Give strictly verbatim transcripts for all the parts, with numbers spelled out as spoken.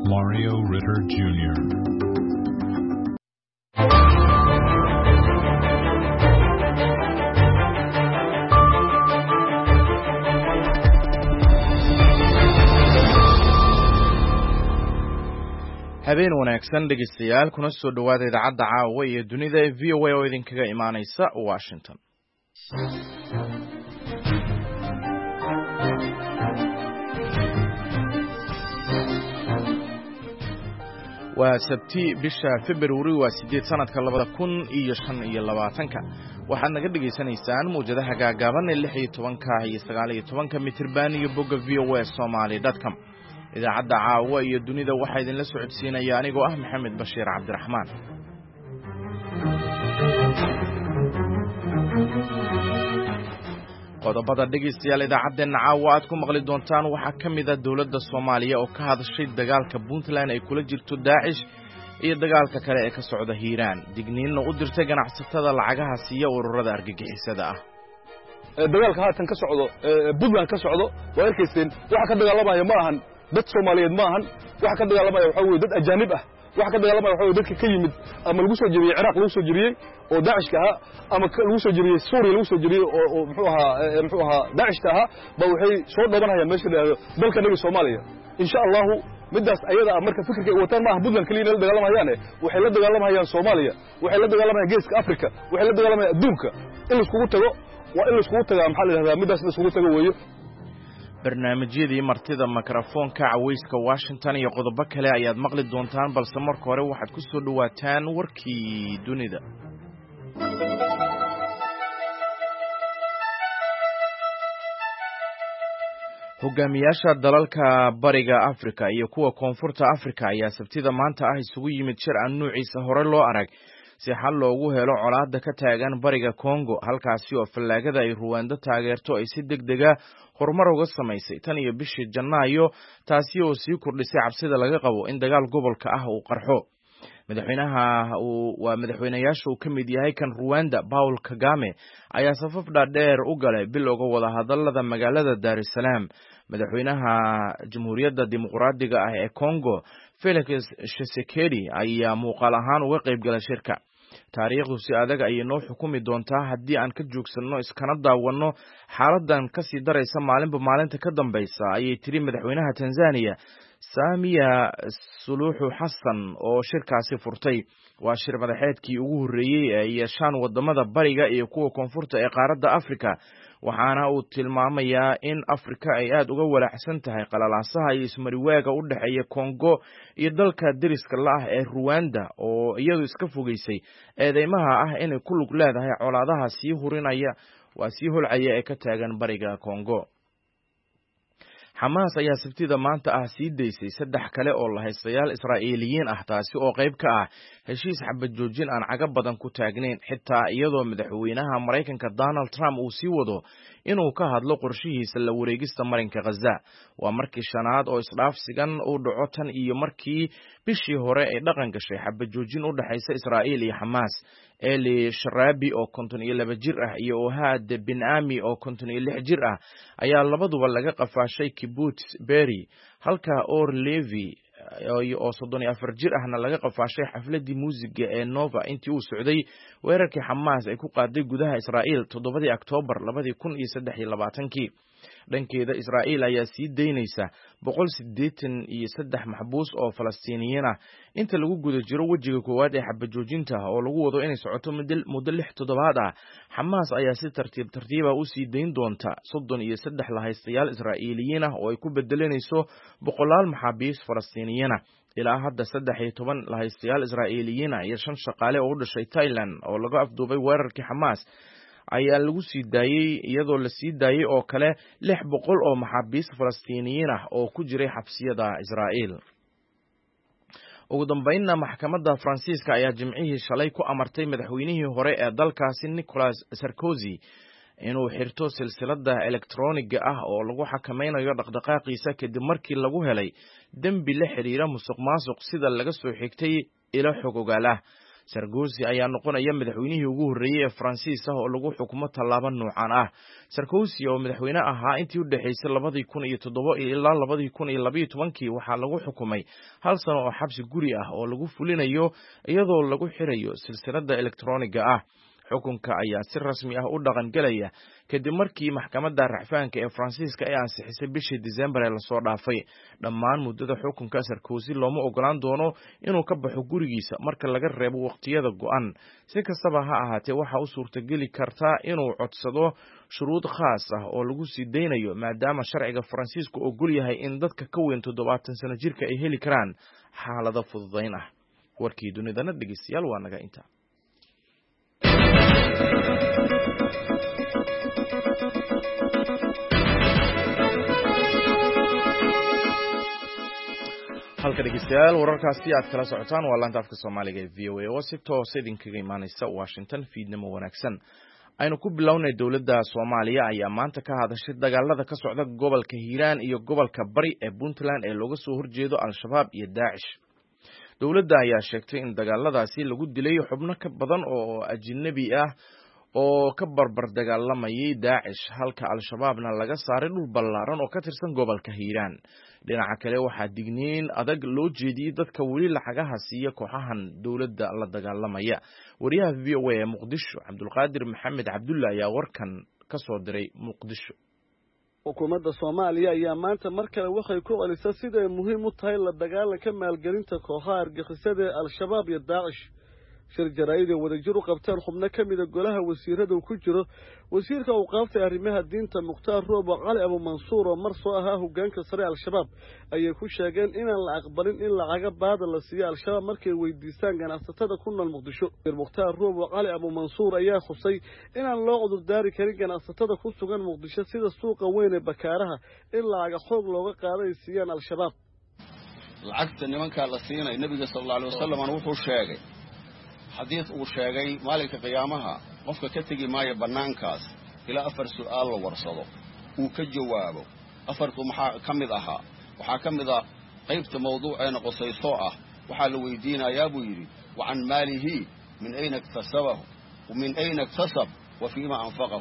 Mario Ritter Junior habeen wanaagsan dhegeystayaal kuna soo dhawaada idaacadda caawa iyo dunida ee V O A oo idinkaga imaanaysa Washington. waa sabti bisha February waa sideed sanadka labada kun iyo shan iyo labaatanka waxaad naga dhageysanaysaan muujadaha gaagaaban ee lix iyo tobanka iyo sagaal iyo tobanka mitirban iyo bogga v o a somali dot com. idaacadda caawa iyo dunida waxaa idinla socodsiinaya anigoo ah Maxamed Bashiir Cabdiraxmaan. qodobada dhegeystayaal idaacaddeenna caawa aad ku maqli doontaan waxaa ka mid ah dowladda Soomaaliya oo ka hadashay dagaalka Puntland ay kula jirto Daacish iyo dagaalka kale ee ka socda Hiiraan, digniinna u dirtay ganacsatada lacagaha siiya ururada argagixisada ah. dagaalka haatan ka socdo Puntland ka socdo waa arkayseen waxa ka dagaalamaya ma ahan dad Soomaaliyeed ma ahan waxa ka dagaalamaya waxa weey dad ajaanib ah waxa ka dagaalamaya waxa weey dadka ka yimid ama lagu soo jiriyay Ciraaq lagu soo jiriyay oo Daesh ka ah ama lagu soo jiriyay Suuriya lagu soo jiriyay oo muxuu ahaa muxuu ahaa Daesh ka ah ba waxay soo dhabanayaan meesha dalka naga Soomaaliya insha Allah midaas ayada marka fikirka ay wataan ma aha Puntland kaliya la dagaalamayaan waxay la dagaalamayaan Soomaaliya waxay la dagaalamayaan geeska Afrika waxay la dagaalamayaan adduunka in la iskugu tago waa in la iskugu tago maxaa la yiraahdaa midaas la iskugu tago weeyo. barnaamijyadii martida mikrofoonka cawayska Washington iyo qodobo kale ayaad maqli doontaan balse marka hore waxaad ku soo dhawaataan warkii dunida. hogaamiyaasha dalalka bariga Afrika iyo kuwa koonfurta Afrika ayaa sabtida maanta ah isugu yimid shir aan nuuciisa hore loo arag si xal loogu helo colaadda ka taagan bariga Congo, halkaasi oo fallaagada ay Rwanda taageerto ay si degdeg ah horumar uga samaysay tan iyo bishii Janaayo, taasi oo sii kordhisay cabsida laga qabo in dagaal gobolka ah uu qarxo. madaxweynaha waa madaxweynayaasha uu ka mid yahay kan Rwanda Paul Kagame ayaa safaf dhaadheer u galay bilowga wada hadallada magaalada Dar es Salaam. madaxweynaha Jamhuuriyadda Dimuqraadiga ah ee Congo Felix Tshisekedi ayaa muuqaal ahaan uga qayb galay shirka. taariikhdu si adag ayay noo xukumi doontaa haddii aan ka joogsanno iskana daawanno xaaladan ka sii daraysa maalinba maalinta ka dambaysa, ayay tiri madaxweynaha Tanzania Samia Suluhu Hassan oo shirkaasi furtay. waa shir madaxeedkii ugu horreeyay ee yeeshaan wadamada bariga iyo kuwa koonfurta ee qaaradda Afrika, waxaana uu tilmaamayaa in Afrika ay aad uga walaacsan tahay qalalaasaha iyo ismariwaaga u dhaxeeya Congo iyo dalka deriska la ah ee Rwanda oo iyadu iska fogeysay eedeymaha ah inay ku lug leedahay colaadaha sii hurinaya waa sii holcaya ee ka taagan bariga Congo. Xamaas ayaa sabtida maanta ah sii deysay saddex kale oo la haystayaal Israa'iiliyiin ah, taasi oo qayb ka ah heshiis xabad joojin aan caga badan ku taagnayn, xitaa iyadoo madaxweynaha Mareykanka Donald Trump uu sii wado inuu ka hadlo qorshihiisa la wareegista marinka Gaza. waa markii shanaad oo isdhaafsigan uu dhaco tan iyo markii bishii hore ay dhaqan gashay xabad joojin u dhaxaysa Israa'iil iyo Xamaas. Eli Sharabi oo konton iyo laba jir ah iyo Ohad bin Ami oo konton iyo lix jir ah ayaa labaduba laga qafaashay Kibbutz Be'eri, halka Or Levi oo soddon iyo afar jir ahna laga qafaashay xafladii muusiga ee Nova intii uu socday weerarkii Xamaas ay ku qaaday gudaha Israa'iil toddobadii Oktoobar labada kun iyo saddex iyo labaatanki. dhankeeda Israa'iil ayaa sii deynaysa boqol siddeetan iyo saddex maxbuus oo Falastiiniyiin ah inta lagu guda jiro wajiga koowaad ee xabad joojinta oo lagu wado inay socoto muddo lix toddobaad ah. Xamaas ayaa si tartiib tartiiba u sii deyn doonta soddon iyo saddex la haystayaal Israa'iiliyiin ah oo ay ku bedelanayso boqolaal maxaabiis Falastiiniyiin ah. ilaa hadda saddex iyo toban la haystayaal Israa'iiliyiin ah iyo shan shaqaale oo u dhashay Thailand oo laga afduubay weerarkii Xamaas ayaa lagu sii daayay, iyadoo la sii daayay oo kale lix boqol oo maxaabiis Falastiiniyiin ah oo ku jiray xabsiyada Israa'iil. ugu dambeynna maxkamadda Faransiiska ayaa Jimcihii shalay ku amartay madaxweynihii hore ee dalkaasi Nicolas Sarkozy inuu xirto silsilada elektrooniga ah oo lagu xakameynayo dhaqdhaqaaqiisa kadib markii lagu helay dembi la xiriira musuqmaasuq sida laga soo xigtay ilo xog ogaal ah. Sarkozy ayaa noqonaya madaxweynihii ugu horreeyay ee Faransiis ah oo lagu xukumo tallaabo noocan ah. Sarkozy oo madaxweyne ahaa intii u dhaxaysay labadii kun iyo toddoba ilaa labadii kun iyo laba iyo tobankii waxaa lagu xukumay hal sano oo xabsi guri ah oo lagu fulinayo iyadoo lagu xirayo silsiladda elektarooniga ah. Xukunka ayaa si rasmi ah u dhaqan galaya kadib markii maxkamadda racfaanka ee Faransiiska ay ansixisay bishii December ee lasoo dhaafay. Dhammaan muddada xukunka Sarkozy looma ogolaan doono inuu ka baxo gurigiisa marka laga reebo waqtiyada go'an. Si kastaba ha ahaatee waxa uu suurtageli kartaa inuu codsado shuruud khaas ah oo lagu sii deynayo maadaama sharciga Faransiisku ogol yahay in dadka ka weyn toddobaatan sano jirka ay heli karaan xaalado fududayn ah. Warkii dunidana dhegeystayaal waa naga inta. halka dhegeystayaal wararkaasi aad kala socotaan waa laanta afka Soomaaliga ee V O A oo si toos ah idinkaga imaanaysa Washington. fiidnimo wanaagsan. aynu ku bilownay dawladda Soomaaliya ayaa maanta ka hadashay dagaalada ka socda gobolka Hiiraan iyo gobolka Bari ee Puntland ee looga soo horjeedo Al-Shabaab iyo Daacish. dawladda ayaa sheegtay in dagaaladaasi lagu dilay xubno ka badan oo ajnabi ah oo ka barbar dagaalamayay Daacish halka Al-Shabaabna laga saaray dhul ballaaran oo ka tirsan gobolka Hiiraan. dhinaca kale waxaa digniin adag loo jeediyay dadka weli lacagaha siiya kooxahan dawladda la dagaalamaya. wariyaha V O A ee Muqdisho Cabdulqaadir Maxamed Cabdulla ayaa warkan ka soo diray Muqdisho. xukuumadda Soomaaliya ayaa maanta mar kale waxay ku celisay sida ay muhiim u tahay la dagaalanka maalgelinta kooxaha argagixisada ee Al-Shabaab iyo Daacish. shir jaraa'id ee wadajir u qabteen xubno ka mid ah golaha wasiirada ku jiro wasiirka uu qaabtay arrimaha diinta Mukhtaar Roobo Cali Abu Mansuur oo mar soo ahaa hoggaanka sare Al-Shabaab ayay ku sheegeen inaan la aqbalin in lacaga baad la siiyo Al-Shabaab markay weydiistaan ganacsatada ku nool Muqdisho. Mukhtaar Roobo Cali Abu Mansuur ayaa xusay inaan loo cudur daari karin ganacsatada ku sugan Muqdisho sida suuqa weyn ee Bakaaraha in lacaga xoog looga qaaday siiyaan Al-Shabaab. lacagta nimanka la siinay Nabiga sallallahu alayhi wasallam wuxuu sheegay حديث وشاقي مالك قيامها قفك كتجي ماي بنانكاس إلى أفر سؤال ورصده وكجوابه أفركم كم ذاها وحكم ذا قيبت موضوع أنا قصيصاء وحلو يدينا يا بويري وعن ماله من أين اكتسبه ومن أين اكتسب وفيما أنفقه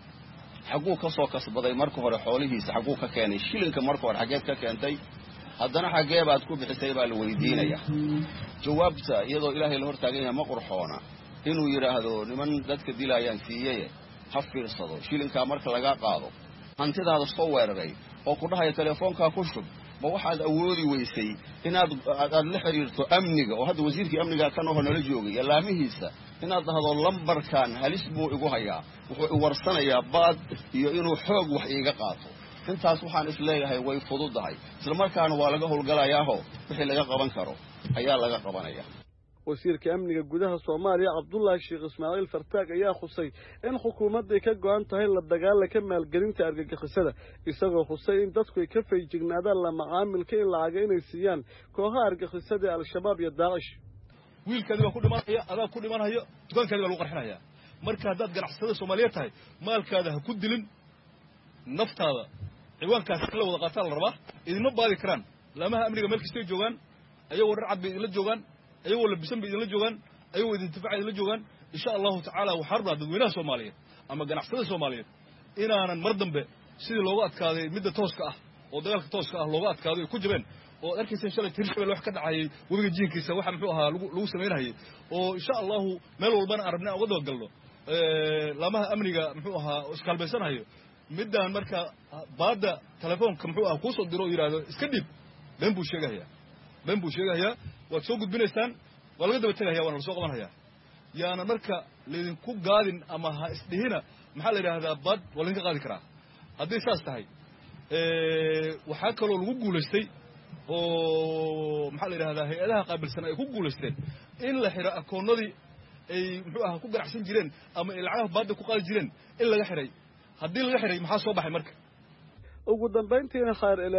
حقوق صو كسب ذي مركب حوله حقوق كان الشيلن كمركب حاجات كأنتي هذا حاجة بعد كوب حساب الوالدين يا جوابت يدو إلهي الهور تاجيها ما قرحونا إنه يرى هذا لمن ذاتك دلا ينفيه حفر صدو شيلن كمركب لقى قاضو أنت هذا الصور غير أو كلها يتلفون كاكوشب ما واحد أولي ويسي إن هذا الحرير أمنك وهذا وزير في أمنك كانوا هنا رجوعي يلا مهيسة إن هذا اللمبر كان هل اسمه يقوهيا ورسنا يا بعض إنه حق وحقيقة قاطو intaas waxaan isleeyahay way fududahay isla markaana waa laga howlgalayaho wixii laga qaban karo ayaa laga qabanaya. wasiirka amniga gudaha Soomaaliya Cabdullaahi Sheekh Ismaaciil Fartaag ayaa xusay in xukuumadda ka go'an tahay la dagaalanka maalgelinta argagixisada isagoo xusay in dadku ay ka feejignaadaan la macaamilka in lacag inay siiyaan kooxaha argagixisada Al-Shabaab iyo Daacish. wiilkadi waa ku dhimanaya adaa ku dhimanaya dukaankaadi waa lagu qarxinaya marka haddaad ganacsada Soomaaliyeed tahay maalkaada ha ku dilin naftaada ciwaan kaas la wada qaataan la rabaa idinma baadi karaan lamaha amniga meel kasta joogan ayagoo racad bay idin la joogan ayagoo labisan bay idin la joogan ayagoo idin tifaac idin la joogan insha Allah ta'ala waxa rabaa dadweynaha Soomaaliyeed ama ganacsada Soomaaliyeed inaanan mar dambe sidii looga adkaaday midda tooska ah oo dagaalka tooska ah looga adkaaday ku jabeen oo arkaysan shalay tirshabel wax ka dhacay wabiga jiinkiisa waxa muxuu ahaa lagu sameeyay oo insha Allah meel walbana arabnaa uga galno ee lamaha amniga muxuu ahaa iskalbeysanayo midaan marka baada telefoonka muxuu ah ku soo diro yiraahdo iska dib been buu sheegaya been buu sheegaya waad soo gudbinaysaan waa laga daba tagayaa waa la soo qabanaya yaana marka leedin ku gaadin ama ha isdhihina maxaa la yiraahdaa baad waa laga qaadi karaa haddii saas tahay ee waxa kale oo lagu guuleystay oo maxaa la yiraahdaa hay'adaha qaabilsan ay ku guuleysteen in la xiro akoonadii ay muxuu ah ku ganacsan jireen ama lacagaha baadda ku qaadi jireen in laga xiray haddii laga xiray maxaa soo baxay marka ugu dambeyntiina khayr ilaa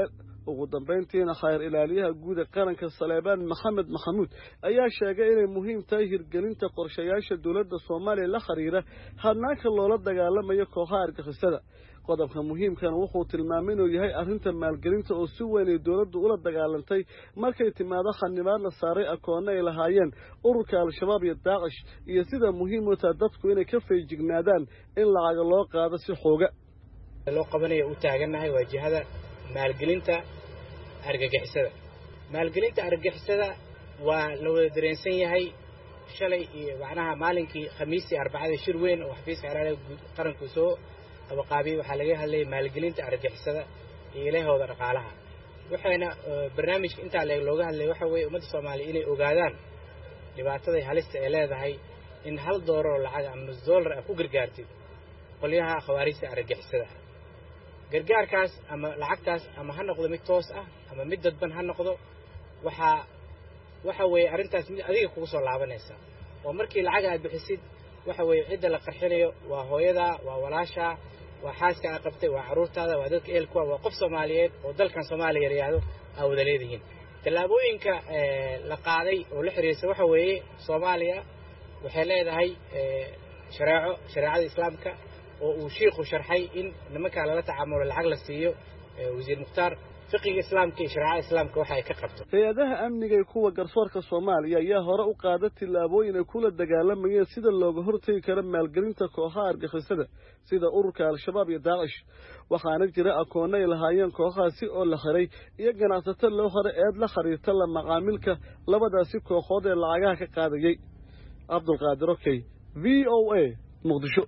ugu dambayntiina khayr ilaaliyaha guud ee qaranka Saleebaan Maxamed Maxamuud ayaa sheegay inay muhiim tahay hirgelinta qorshayaasha dawladda Soomaaliya la xiriira hanaanka loola dagaalamayo kooxaha argagixisada qodobka muhiimkan wuxuu tilmaamay inuu yahay arrinta maalgelinta oo si weyn ay dawladdu ula dagaalantay markay timaado xanibaad la saaray akoon ay lahaayeen ururka al-shabaab iyo daacish iyo sida muhiim u tahay dadku inay ka feejignaadaan in lacag loo qaado si xooga loo qabanayo u taaganahay waajihada maalgelinta argagixisada maalgelinta argagixisada waa la wada dareensan yahay shalay iyo macnaha maalinkii khamiistii arbacada shir weyn oo xafiiska xeerarka qaranku soo abaqaabi waxa laga hadlay maalgelinta argagixisada iyo ilahooda dhaqaalaha waxayna barnaamijka inta looga hadlay waxa weeye ummadda Soomaaliyeed inay ogaadaan dhibaatada halista ay leedahay in hal doolar lacag ama nus doolar ku gargaartid qolyaha khawaarijta argagixisada gargaarkaas ama lacagtaas ama ha noqdo mid toos ah ama mid dadban ha noqdo waxa waxa weeye arintaas mid adiga kugu soo laabanaysa oo markii lacag aad bixisid waxa weeye cid la qarxinayo waa hooyada waa walaasha waa xaaska aad qabtay waa caruurtaada waa dadka eelku waa qof Soomaaliyeed oo dalkan Soomaaliya yiraahdo awda leedahay talaabooyinka la qaaday oo la xiriirsan waxa weeye Soomaaliya waxay leedahay shariico shariicada islaamka oo uu sheekhu sharxay in nimanka la tacaamulo lacag la siiyo wasiir Muxtaar fiqiga islaamka iyo shariicada islaamka waxa ay ka qabto hay'adaha amniga ee kuwa garsoorka Soomaaliya ayaa hore u qaaday tilaabooyin ay kula dagaalamayeen sida looga hortagi karo maalgelinta kooxaha argagixisada sida ururka al-shabaab iyo daacish waxaana jira akoon ay lahaayeen kooxahaasi oo la xiray iyo ganacsato loo xiray eed la xiriirta la macaamilka labadaasi kooxood ee lacagaha ka qaadayay Abdulqaadir Okay V O A Muqdisho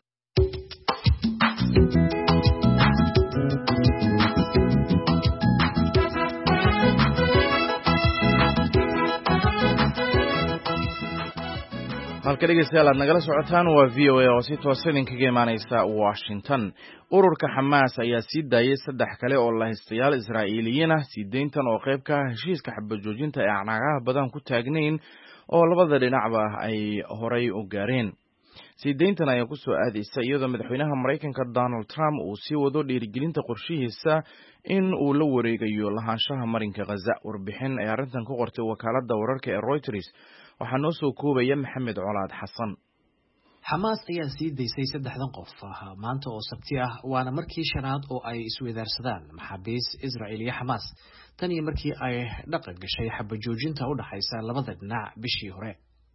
halka dhegeystayaal aad nagala socotaan waa V O A oo si toos idinkaga imaanaysa Washington ururka Xamaas ayaa sii daayay saddex kale oo la haystayaal Israa'iiliyiin ah siideyntan oo qayb ka ah heshiiska xabad joojinta ee canaagaha badan ku taagnayn oo labada dhinacba ay horay u gaareen siideyntan ayaa ku soo aadaysa iyadoo madaxweynaha Mareykanka Donald Trump uu sii wado dhiirigelinta qorshihiisa in uu la wareegayo lahaanshaha marinka Gaza warbixin ay arrintan ku qortay wakaaladda wararka ee Reuters waxaa noo soo koobaya Maxamed Colaad Xasan Xamaas ayaa sii daysay saddexdan qof maanta oo Sabti ah waana markii shanaad oo ay isweydaarsadaan maxaabiis Israa'iil iyo Xamaas tan iyo markii ay dhaqan gashay xabad joojinta u dhaxaysa labada dhinac bishii hore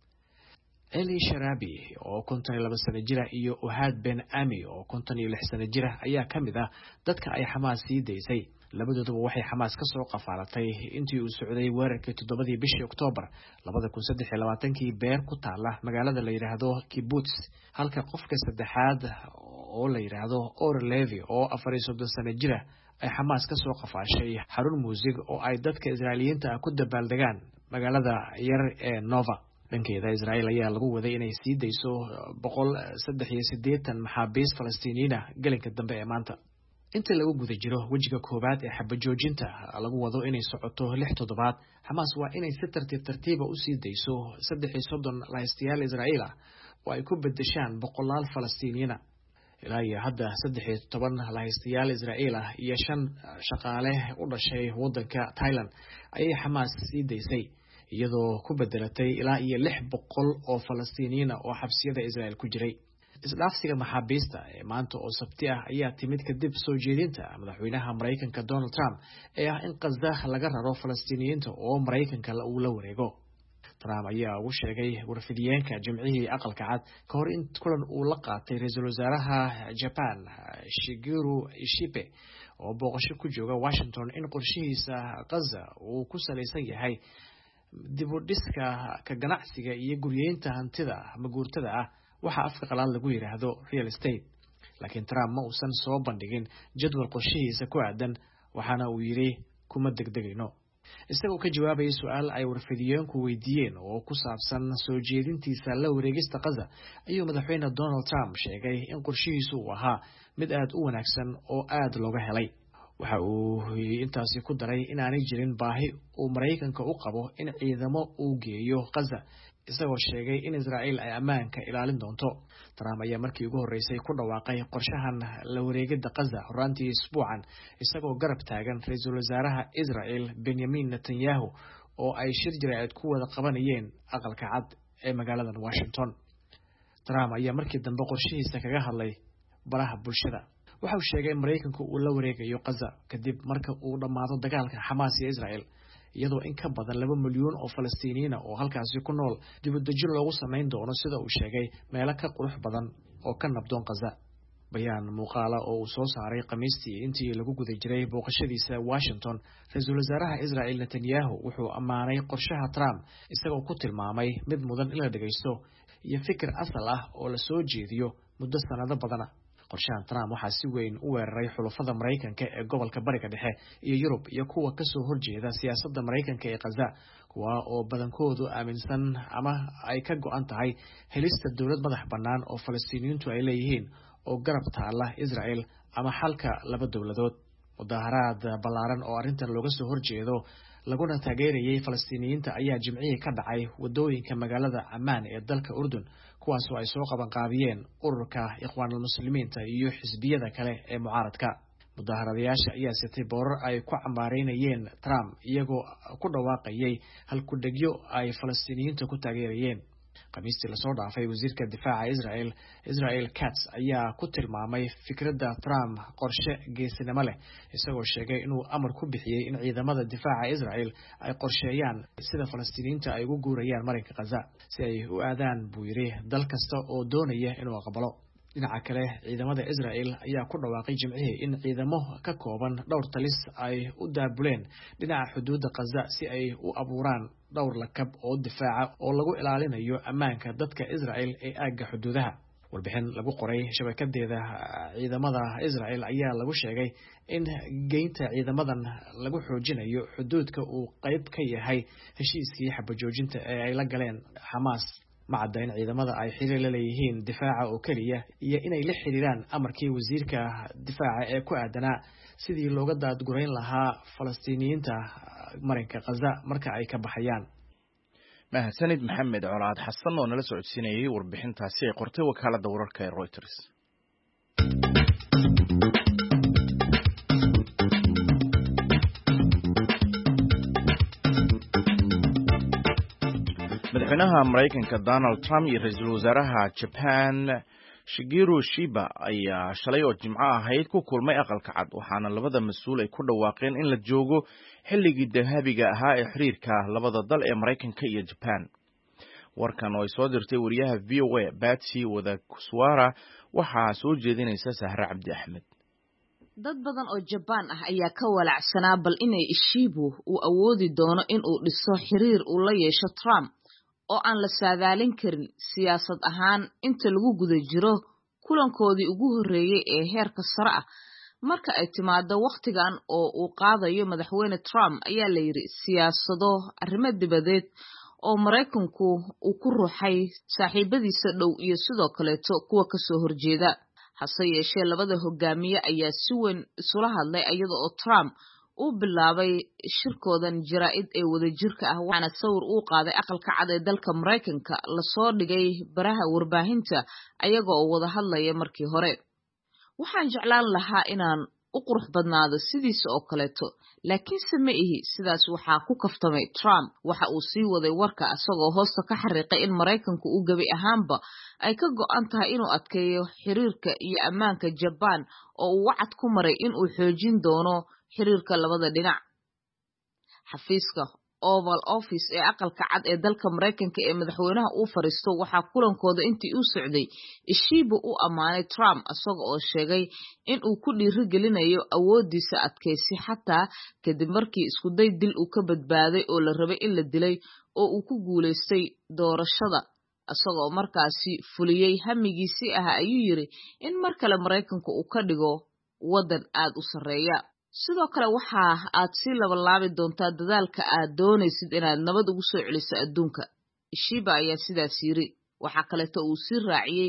Eli Sharabi oo konton iyo laba sano jira iyo Ohad Ben Ami oo konton iyo lix sano jira ayaa kamid ah dadka ay Xamaas sii daysay labadooduba waxay Xamaas ka soo qafaalatay intii uu socday weerarkii toddobadii bishii Oktoobar laba kun saddex iyo labaatan-kii beer ku taala magaalada la yiraahdo Kibbutz halka qofka saddexaad oo la yiraahdo Or Levi oo afar iyo soddon sano jira ay Xamaas ka soo qafaashay xarun muusig oo ay dadka Israa'iiliyiinta ku dabaaldegaan magaalada yar ee Nova dhankeeda Israa'iil ayaa lagu waday inay sii dayso boqol saddex iyo siddeetan maxaabiis Falastiiniyiin ah galinka dambe ee maanta inta lagu guda jiro wajiga koobaad ee xabad joojinta lagu wado inay socoto lix toddobaad Xamaas waa inay si tartiib tartiib u sii dayso saddex iyo soddon lahaystayaal Israa'iil ah oo ay ku bedeshaan boqolaal Falastiiniyiin ilaa iyo hadda saddex iyo toban lahaystayaal Israa'iil ah iyo shan shaqaale u dhashay wadanka Thailand ayay Xamaas sii daysay iyadoo ku bedelatay ilaa iyo lix boqol oo Falastiiniyiin oo xabsiyada Israa'iil ku jiray isdhaafsiga maxaabiista ee maanta oo Sabti ah ayaa timid kadib soo jeedinta madaxweynaha Mareykanka Donald Trump ee ah in Gaza laga raro Falastiiniyiinta oo Mareykanka uu la wareego Trump ayaa ugu sheegay warfidiyeenka jimcihii aqalka cad ka hor in kulan uu la qaatay ra'iisul wasaaraha Japan Shigeru Ishibe oo booqasho ku jooga Washington in qorshihiisa Gaza uu ku saleysan yahay dib u dhiska ka ganacsiga iyo guryeynta hantida maguurtada ah waxa afka qalaad lagu yiraahdo real estate laakiin Trump ma uusan soo bandhigin jadwal qorshihiisa ku aadan waxaana uu yiri kuma degdegayno isagoo ka jawaabay su'aal ay warfidiyeenku weydiiyeen oo ku saabsan soo jeedintiisa la wareegista Gaza ayuu madaxweyne Donald Trump sheegay in qorshihiisu uu ahaa mid aad u wanaagsan oo aad looga helay waxa uu intaasi ku daray inaanay jirin baahi uu Mareykanka u qabo in ciidamo uu geeyo Gaza isagoo sheegay in Israa'iil ay ammaanka ilaalin doonto. Trump ayaa markii ugu horeysay ku dhawaaqay qorshahan la wareegida Gaza horaantii isbuucan isagoo garab taagan ra'iisul wasaaraha Israa'iil Benjamin Netanyahu oo ay shir jireed ku wada qabanayeen aqalka cad ee magaalada Washington. Trump ayaa markii dambe qorshihiisa kaga hadlay baraha bulshada. Waxa uu sheegay in Mareykanku uu la wareegayo Gaza kadib marka uu dhamaado dagaalka Hamas iyo Israa'iil, iyadoo in ka badan laba milyan oo Falastiiniyiin ah oo halkaasi ku nool dib u dejin loogu sameyn doono sida uu sheegay meelo ka qurux badan oo ka nabdoon Gaza. Bayaan muuqaala oo uu soo saaray Khamiistii intii lagu guda jiray booqashadiisa Washington, ra'iisul wasaaraha Israa'iil Netanyahu wuxuu ammaanay qorshaha Trump isagoo ku tilmaamay mid mudan in la dhageysto iyo fikir asal ah oo la soo jeediyo muddo sanado badan. Qorshahan Trump waxaa si weyn u weeraray xulafada Mareykanka ee gobolka Bariga Dhexe iyo Yurub iyo kuwa ka soo horjeeda siyaasadda Mareykanka ee Gaza, kuwa oo badankoodu aaminsan ama ay ka go'an tahay helista dawlad madax bannaan oo Falastiiniyiintu ay leeyihiin oo garab taala Israa'iil ama xalka laba dawladood. Mudaharaad ballaaran oo arrintan looga soo horjeedo laguna taageerayay Falastiiniyiinta ayaa Jimcihii ka dhacay wadooyinka magaalada Amman ee dalka Urdun, kuwaas oo ay soo qaban qaabiyeen ururka Ikhwaanul Muslimiinta iyo xisbiyada kale ee mucaaradka. Mudaharadayaasha ayaa sitay boorar ay ku cambaaraynayeen Trump iyagoo ku dhawaaqayay halkudhegyo ay Falastiiniyiinta ku taageerayeen. Khamiistii la soo dhaafay wasiirka difaaca Israa'iil Israel Katz ayaa ku tilmaamay fikradda Trump qorshe geesinimo leh isagoo sheegay inuu amar ku bixiyay in ciidamada difaaca Israa'iil ay qorsheeyaan sida Falastiiniyiinta ay ugu guurayaan marinka Gaza si ay u aadaan buu yiri dal kasta oo doonaya inuu aqbalo. Dhinaca kale, ciidamada Israa'iil ayaa ku dhawaaqay Jimcihii in ciidamo ka kooban dhowr talis ay u daabuleen dhinaca xuduudda Gaza si ay u abuuraan dhowr lakab oo difaaca oo lagu ilaalinayo ammaanka dadka Israa'iil ee aagga xuduudaha. Warbixin lagu qoray shabakadeeda ciidamada Israa'iil ayaa lagu sheegay in geynta ciidamadan lagu xoojinayo xuduudka uu qayb ka yahay heshiiskii xabajoojinta ee ay la galeen Hamas. macadda in ciidamada ay xiriir la leeyihiin difaaca oo kaliya iyo inay la xiriiraan amarkii wasiirka difaaca ee ku aadanaa sidii looga daadgurayn lahaa Falastiiniyiinta marinka Gaza marka ay ka baxayaan. mahadsanid Maxamed Colaad Xasan oo nala socodsiinayay warbixintaasi ay qortay wakaaladda wararka ee Reuters. madaxweynaha Mareykanka Donald Trump iyo ra'iisul wasaaraha Japan Shigeru Shiba ayaa shalay oo Jimco ahayd ku kulmay aqalka cad, waxaana labada mas'uul ay ku dhawaaqeen in la joogo xilligii dahabiga ahaa ee xiriirka labada dal ee Mareykanka iyo Japan. warkan oo ay soo dirtay wariyaha V O A Betsy Wadakuswara waxaa soo jeedinaysa Sahra Cabdi Axmed. dad badan oo Japan ah ayaa ka walacsanaa bal inay Shiba uu awoodi doono in uu dhiso xiriir uu la yeesho Trump oo aan la saadaalin karin siyaasad ahaan inta lagu guda jiro kulankoodii ugu horeeyay ee heerka sare ah. marka ay timaado waqtigan oo uu qaadayo madaxweyne Trump ayaa la yiri siyaasado arrimo dibadeed oo Mareykanku uu ku ruuxay saaxiibadiisa dhow iyo sidoo kale kuwa ka soo horjeeda. hase yeeshee labada hogaamiye ayaa si weyn isula hadlay iyada oo Trump uu bilaabay shirkoodan jaraa'id ee wadajirka ah, waxaana sawir uu qaaday aqalka cad ee dalka Mareykanka la soo dhigay baraha warbaahinta ayaga oo wada hadlaya markii hore. waxaan jeclaan lahaa inaan u qurux badnaado sidiisa oo kaleeto, laakiin sama ihi sidaas waxaa ku kaftamay Trump. waxa uu sii waday warka asagoo hoosta ka xariiqay in Mareykanku uu gabi ahaanba ay ka go'an tahay inuu adkeeyo xiriirka iyo ammaanka Japan oo uu wacad ku maray in uu xoojin doono xiriirka labada dhinac. xafiiska Oval Office ee aqalka cad ee dalka Mareykanka ee madaxweynaha uu fariisto waxaa kulankooda intii uu socday Shiba uu amaanay Trump asaga oo sheegay in uu ku dhiirigelinayo awoodiisa adkeysi xataa kadib markii isku day dil uu ka badbaaday oo la rabay in la dilay oo uu ku guuleystay doorashada. asaga oo markaasi fuliyay hamigiisi ah ayuu yiri in mar kale Mareykanku uu ka dhigo wadan aad u sareeya. sidoo kale waxa aad si labalaabi doontaa dadaalka aad doonaysid inaad nabad ugu soo celiso adduunka. Shiba ayaa sidaas yiri. waxa kale oo uu si raaciyay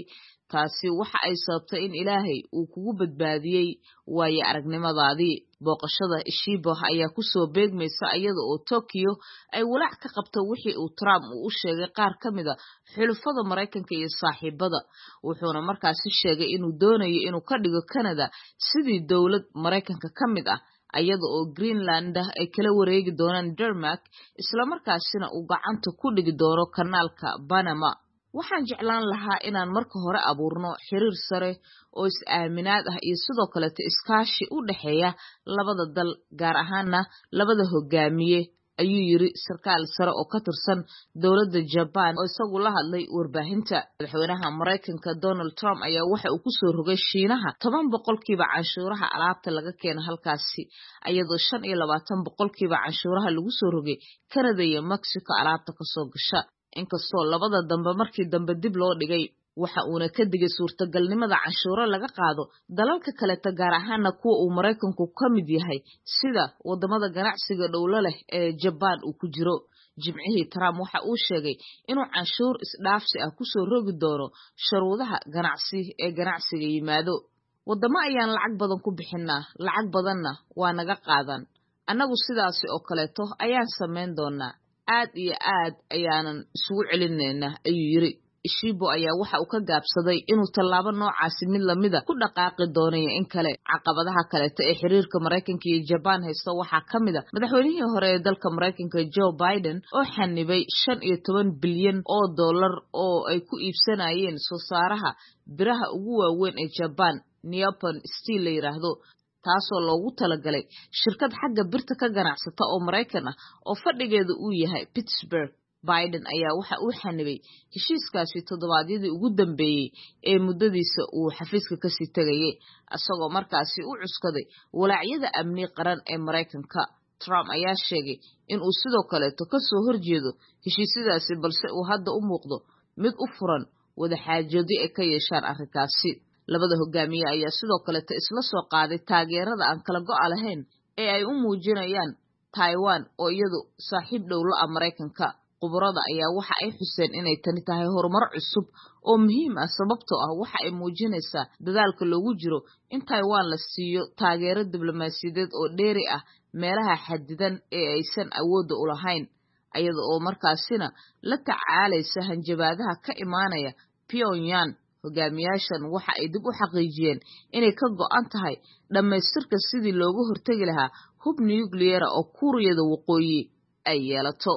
taasi waxa ay sababtay in ilaahay uu kugu badbaadiyey waaye aragnimadaadii booqashada Ishibo ayaa ku soo beegmaysa iyada oo Tokyo ay walaac ka qabto wixii uu Trump uu u sheegay qaar ka mid ah xulafada Mareykanka iyo saaxiibada wuxuuna markaasi sheegay inuu doonayo inuu ka dhigo Canada sidii dawlad Mareykanka ka mid ah ayada oo Greenland ay kala wareegi doonaan Denmark isla markaasina uu gacanta ku dhigi doono kanaalka Panama waxaan jeclaan lahaa inaan marka hore abuurno xiriir sare oo is-aaminaad ah iyo sidoo kale iskaashi u dhaxeeya labada dal gaar ahaana labada hogaamiye ayuu yiri sarkaal sare oo ka tirsan dawladda Japan oo isagu la hadlay warbaahinta madaxweynaha Mareykanka Donald Trump ayaa waxa uu ku soo rogay Shiinaha toban boqolkiiba canshuuraha alaabta laga keeno halkaasi ayadoo shan iyo labaatan boqolkiiba canshuuraha lagu soo rogay Canada iyo Mexico alaabta ka soo gasha inkastoo labada dambe markii dambe dib loo dhigay waxa uuna ka digay suurtagalnimada canshuuro laga qaado dalalka kale gaar ahaan kuwa uu Mareykanku ka mid yahay sida wadamada ganacsiga dhowlo leh ee Japan uu ku jiro jimcihii Trump waxa uu sheegay inuu canshuur isdhaafsi ah ku soo rogi doono shuruudaha ganacsi ee ganacsiga yimaado wadamo ayaan lacag badan ku bixinaa lacag badanna waa naga qaadan annagu sidaas oo kaleeto ayaan sameyn doonaa aad iyo aad ayaanan isugu celinaynaa ayuu yiri Ishibo ayaa waxa uu ka gaabsaday inuu tallaabo noocaasi mid lamida ku dhaqaaqi doonayo in kale caqabadaha kale ee xiriirka Mareykanka iyo Japan haysto waxa kamid ah madaxweynihii hore ee dalka Mareykanka Joe Biden oo xanibay shan iyo toban bilyan oo dollar oo ay ku iibsanayeen soo saaraha biraha ugu waaweyn ee Japan Nippon Steel la yiraahdo taasoo loogu talagalay shirkad xagga birta ka ganacsata oo Mareykan ah oo fadhigeedu uu yahay Pittsburgh Biden ayaa waxa uu xanibay heshiiskaasi toddobaadyadii ugu dambeeyay ee muddadiisa uu xafiiska ka sii tagayay asagoo markaasi u cuskaday walaacyada amni qaran ee Mareykanka Trump ayaa sheegay in uu sidoo kale ka soo horjeedo heshiisyadaasi balse uu hadda u muuqdo mid u furan wada xaajoodi ay ka yeeshaan arrinkaasi labada hogaamiye ayaa sidoo kale isla soo qaaday taageerada aan kala go'a lahayn ee ay u muujinayaan Taiwan oo iyadu saaxiib dhow la ah Mareykanka qubarada ayaa waxa ay xuseen inay tani tahay horumar cusub oo muhiim ah sababtoo ah waxa ay muujinaysaa dadaalka loogu jiro in Taiwan la siiyo taageero diblomaasiyadeed oo dheeri ah meelaha xadidan ee aysan awood u lahayn ayada oo markaasina la tacaalaysa hanjabaadaha ka imaanaya Pyongyang hogaamiyaashan waxa ay dib u xaqiijiyeen inay ka go'an tahay dhamaystirka sidii looga hortagi lahaa hub nuclear oo Kuuriyada Waqooyi ay yeelato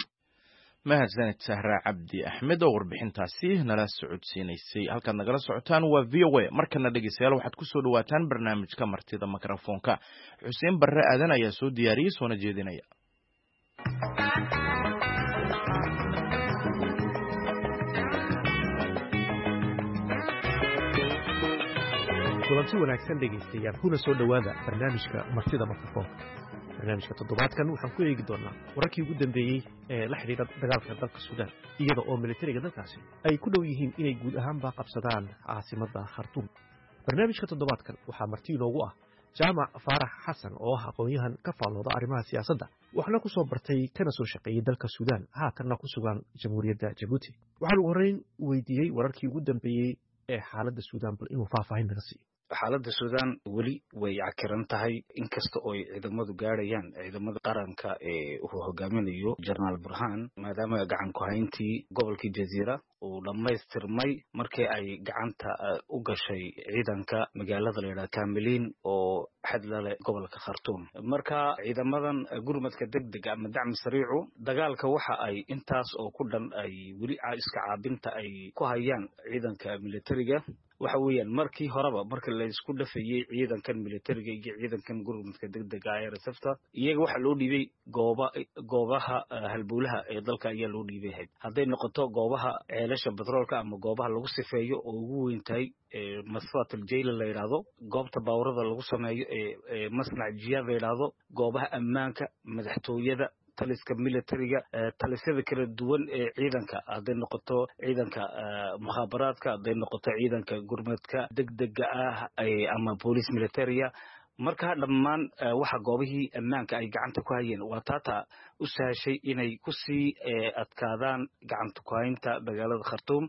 mahadsanid Sahra Cabdi Axmed oo warbixintaasi nala socodsiinaysay halkaad nagala socotaan waa V O A markana dhegeystayaal waxaad ku soo dhawaataan barnaamijka martida mikrofoonka Xuseen Barre Aadan ayaa soo diyaariyay soona jeedinaya kulanti wanaagsan dhegeystayaal kuna soo dhawaada barnaamijka martida mikrofoonka barnaamijka toddobaadkan waxaan ku eegi doonaa wararkii ugu dambeeyey ee la xidhiidha dagaalka dalka Suudaan iyada oo militariga dalkaasi ay ku dhow yihiin inay guud ahaanba qabsadaan caasimadda Khartoum barnaamijka toddobaadkan waxaa marti inoogu ah Jaamac Faarax Xasan oo ah aqoon-yahan ka faallooda arrimaha siyaasadda waxaana ku soo bartay kana soo shaqeeyay dalka Suudaan haatanna ku sugan jamhuuriyadda Djibouti waxaan ugu horreyn weydiiyey wararkii ugu dambeeyey ee xaaladda Suudaan bal inuu faahfaahin naga siiyo xaaladda Suudaan weli way cakiran tahay inkasta oo ay ciidamadu gaarayaan ciidamada qaranka ee uu hogaaminayo General Burhan maadaama gacan ku hayntii gobolkii Jazeera uu dhamaystirmay markii ay gacanta u gashay ciidanka magaalada la yiraahdo Kamilin oo xadlale gobolka Khartoum marka ciidamadan gurmadka degdega ama dacmi sariicu dagaalka waxa ay intaas oo ku dhan ay weli iska caabinta ay ku hayaan ciidanka militariga waxa weeyaan markii horeba markii la isku dhafayay ciidankan militariga iyo ciidankan gurmadka degdega ah ee rasafta iyaga waxa loo dhiibay gooba goobaha halbuulaha ee dalka ayaa loo dhiibay haday noqoto goobaha ceelasha batroolka ama goobaha lagu sifeeyo oo ugu weyn tahay masfat al-jayl la yiraahdo goobta baawrada lagu sameeyo ee masnac jiya la yiraahdo goobaha ammaanka madaxtooyada taliska militariga talisyada kala duwan ee ciidanka haday noqoto ciidanka mukhaabaraadka haday noqoto ciidanka gurmadka degdega ah ama police militaria marka dhammaan waxa goobihii ammaanka ay gacanta ku hayeen waa taata u sahashay inay ku sii adkaadaan gacanta ku haynta magaalada Khartoum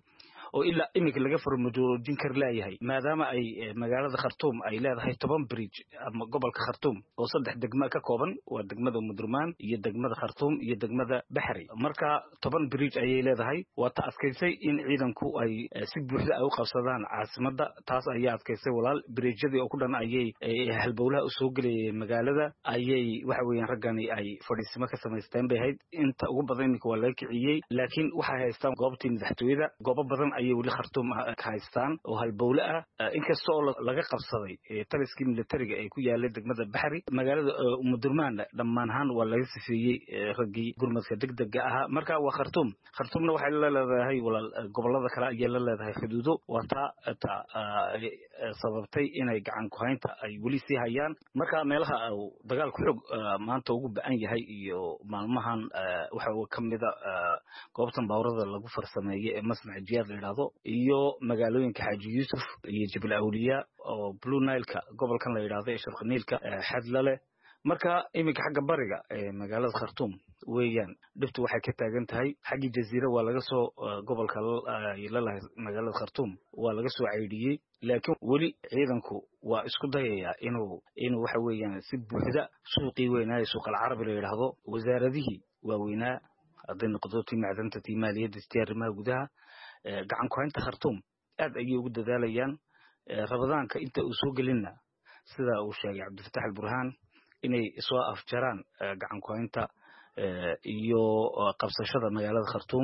oo ilaa iminka laga farmajoojin kar leeyahay maadaama ay magaalada Khartoum ay leedahay toban bridge ama gobolka Khartoum oo saddex degmo ka kooban waa degmada Mudurmaan iyo degmada Khartoum iyo degmada Bahri marka toban bridge ayay leedahay waa ta adkaysay in ciidanku ay si buuxda ay u qabsadaan caasimadda taas ayaa adkaysay walaal bridge-yadii oo ku dhan ayay halbowlaha u soo galay magaalada ayay waxa weeyaan ragani ay fadhiisimo ka samaysteen bay ahayd inta ugu badan iminka waa laga kiciyey laakiin waxay haystaan goobtii madaxtooyada goobo badan ayay weli Khartoum ka haystaan oo halbowle ah inkastoo laga qabsaday taliskii militariga ee ku yaalay degmada Bahri magaalada Mudurmaan dhammaanhaan waa laga sifeeyey raggii gurmadka degdega ah marka waa Khartoum Khartoumna waxay la leedahay walaal gobolada kale ayay la leedahay xuduudo waa ta sababtay inay gacan ku haynta ay weli sii hayaan marka meelaha dagaalku xog maanta ugu baahan yahay iyo maalmahan waxa uu kamida goobtan bawrada lagu farsameeyay ee masnac jiyaad la yiraahdo iyo magaalooyinka Xaaji Yuusuf iyo Jabal Awliya oo Blue Nile-ka gobolkan la yiraahdo ee Sharq Niilka xadlale marka iminka xagga bariga ee magaalada Khartoum weeyaan dhibtu waxay ka taagan tahay xaggi jasiira waa laga soo gobolka ilaa magaalada Khartoum waa laga soo caydiyay laakiin weli ciidanku waa isku dayaya inuu inuu waxa weeyaan si buuxda suuqii weynaa suuqa Carabi la yiraahdo wasaaradihii waaweynaa haday noqoto macdanta maaliyadda istiyaarimaha gudaha gacan ku haynta Khartoum aad ayay ugu dadaalayaan rabadaanka inta uu soo gelina sida uu sheegay Cabdifataax al-Burhaan inay soo afjaraan gacan ku haynta iyo qabsashada magaalada Khartoum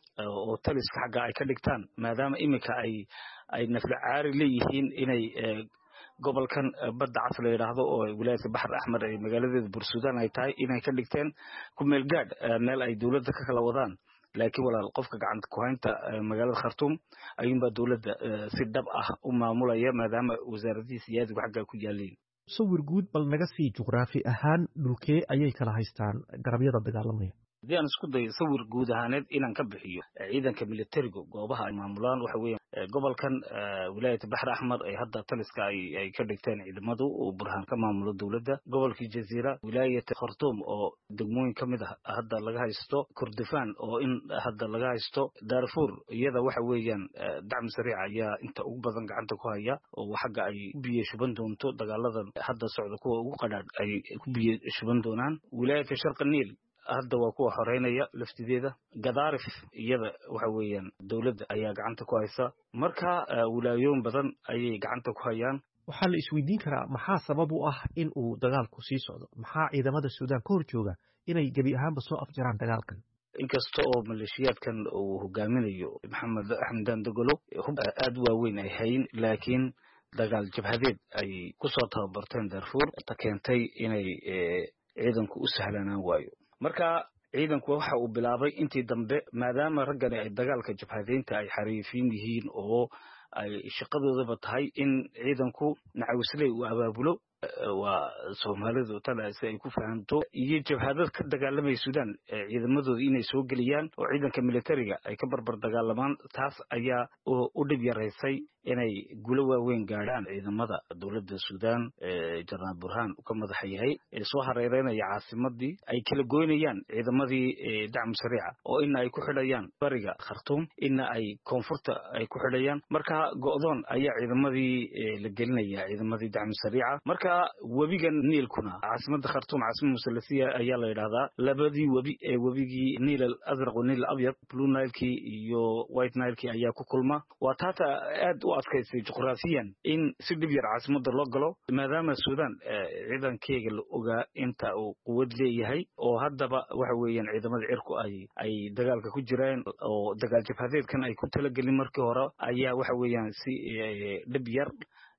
oo taliska xagga ay ka dhigtaan maadaama iminka ay ay nafla caari leeyihiin inay gobolkan badda cas la yiraahdo oo wilaayada Bahar Ahmar ay magaaladeeda Buursudan ay tahay inay ka dhigteen ku meel gaad meel ay dawladda ka kala wadaan laakiin walaal qofka gacanta ku haynta magaalada Khartoum ayuunba dawladda si dhab ah u maamulaya maadaama wasaaradii siyaasiga xagga ku yaaleen sawir guud bal naga sii juqraafi ahaan dhulkee ayay kala haystaan garabyada dagaalamaya hadii aan isku dayo sawir guud ahaaneed inaan ka bixiyo ciidanka militariga goobaha ay maamulaan waxa weeyaan gobolkan wilaayada Bahar Ahmar ay hadda taliska ay ay ka dhigteen ciidamadu oo burhaan ka maamulo dawladda gobolkii Jazeera wilaayada Khartoum oo degmooyin kamid ah hadda laga haysto Kordofan oo in hadda laga haysto Darfur iyada waxa weeyaan dacm sariic ayaa inta ugu badan gacanta ku haya oo xagga ay biyo shuban doonto dagaalada hadda socda kuwa ugu qadhaadh ay ku biyo shuban doonaan wilaayada Sharq Niil hadda waa kuwa xoreynaya laftideeda Gadarif iyada waxa weeyaan dawladda ayaa gacanta ku haysa marka wilaayoon badan ayay gacanta ku hayaan waxaa la isweydiin karaa maxaa sabab u ah in uu dagaalku sii socdo maxaa ciidamada Suudaan ka hor jooga inay gabi ahaanba soo afjaraan dagaalkan inkasta oo maleeshiyaadkan uu hogaaminayo Maxamed Axmed Dagalo aad waaweyn ay hayn laakiin dagaal jabhadeed ay ku soo tababarteen Darfur ta keentay inay ciidanku u sahlanaan waayo marka ciidanku waxa uu bilaabay intii dambe maadaama raggan ay dagaalka jabhadeynta ay xariifin yihiin oo ay shaqadoodaba tahay in ciidanku nacawisley uu abaabulo waa Soomaalidu talaas ay ku fahanto iyo jabhadad ka dagaalamay Suudaan ciidamadooda inay soo galiyaan oo ciidanka militariga ay ka barbar dagaalamaan taas ayaa u dhib yareysay inay guulo waaweyn gaaraan ciidamada dawladda Suudaan ee Janaal Burhaan ka madax yahay ee soo hareereynaya caasimadii ay kala goynayaan ciidamadii dacm sariica oo in ay ku xidhayaan bariga Khartoum in ay koonfurta ay ku xidhayaan marka go'doon ayaa ciidamadii la gelinaya ciidamadii dacm sariica marka webigan Niilkuna caasimadda Khartoum caasimad musalasiya ayaa la yiraahdaa labadii webi ee webigii Niil al-Azraq iyo Niil al-Abyad Blue Nile-ki iyo White Nile-ki ayaa ku kulma waa taata aad u adkaysay juqraafiyan in si dib yar caasimadda loo galo maadaama Suudaan ciidankeega la ogaa inta uu quwad leeyahay oo haddaba waxa weeyaan ciidamada cirku ay ay dagaalka ku jiraan oo dagaal jabhadeedkan ay ku talagelin markii hore ayaa waxa weeyaan si dib yar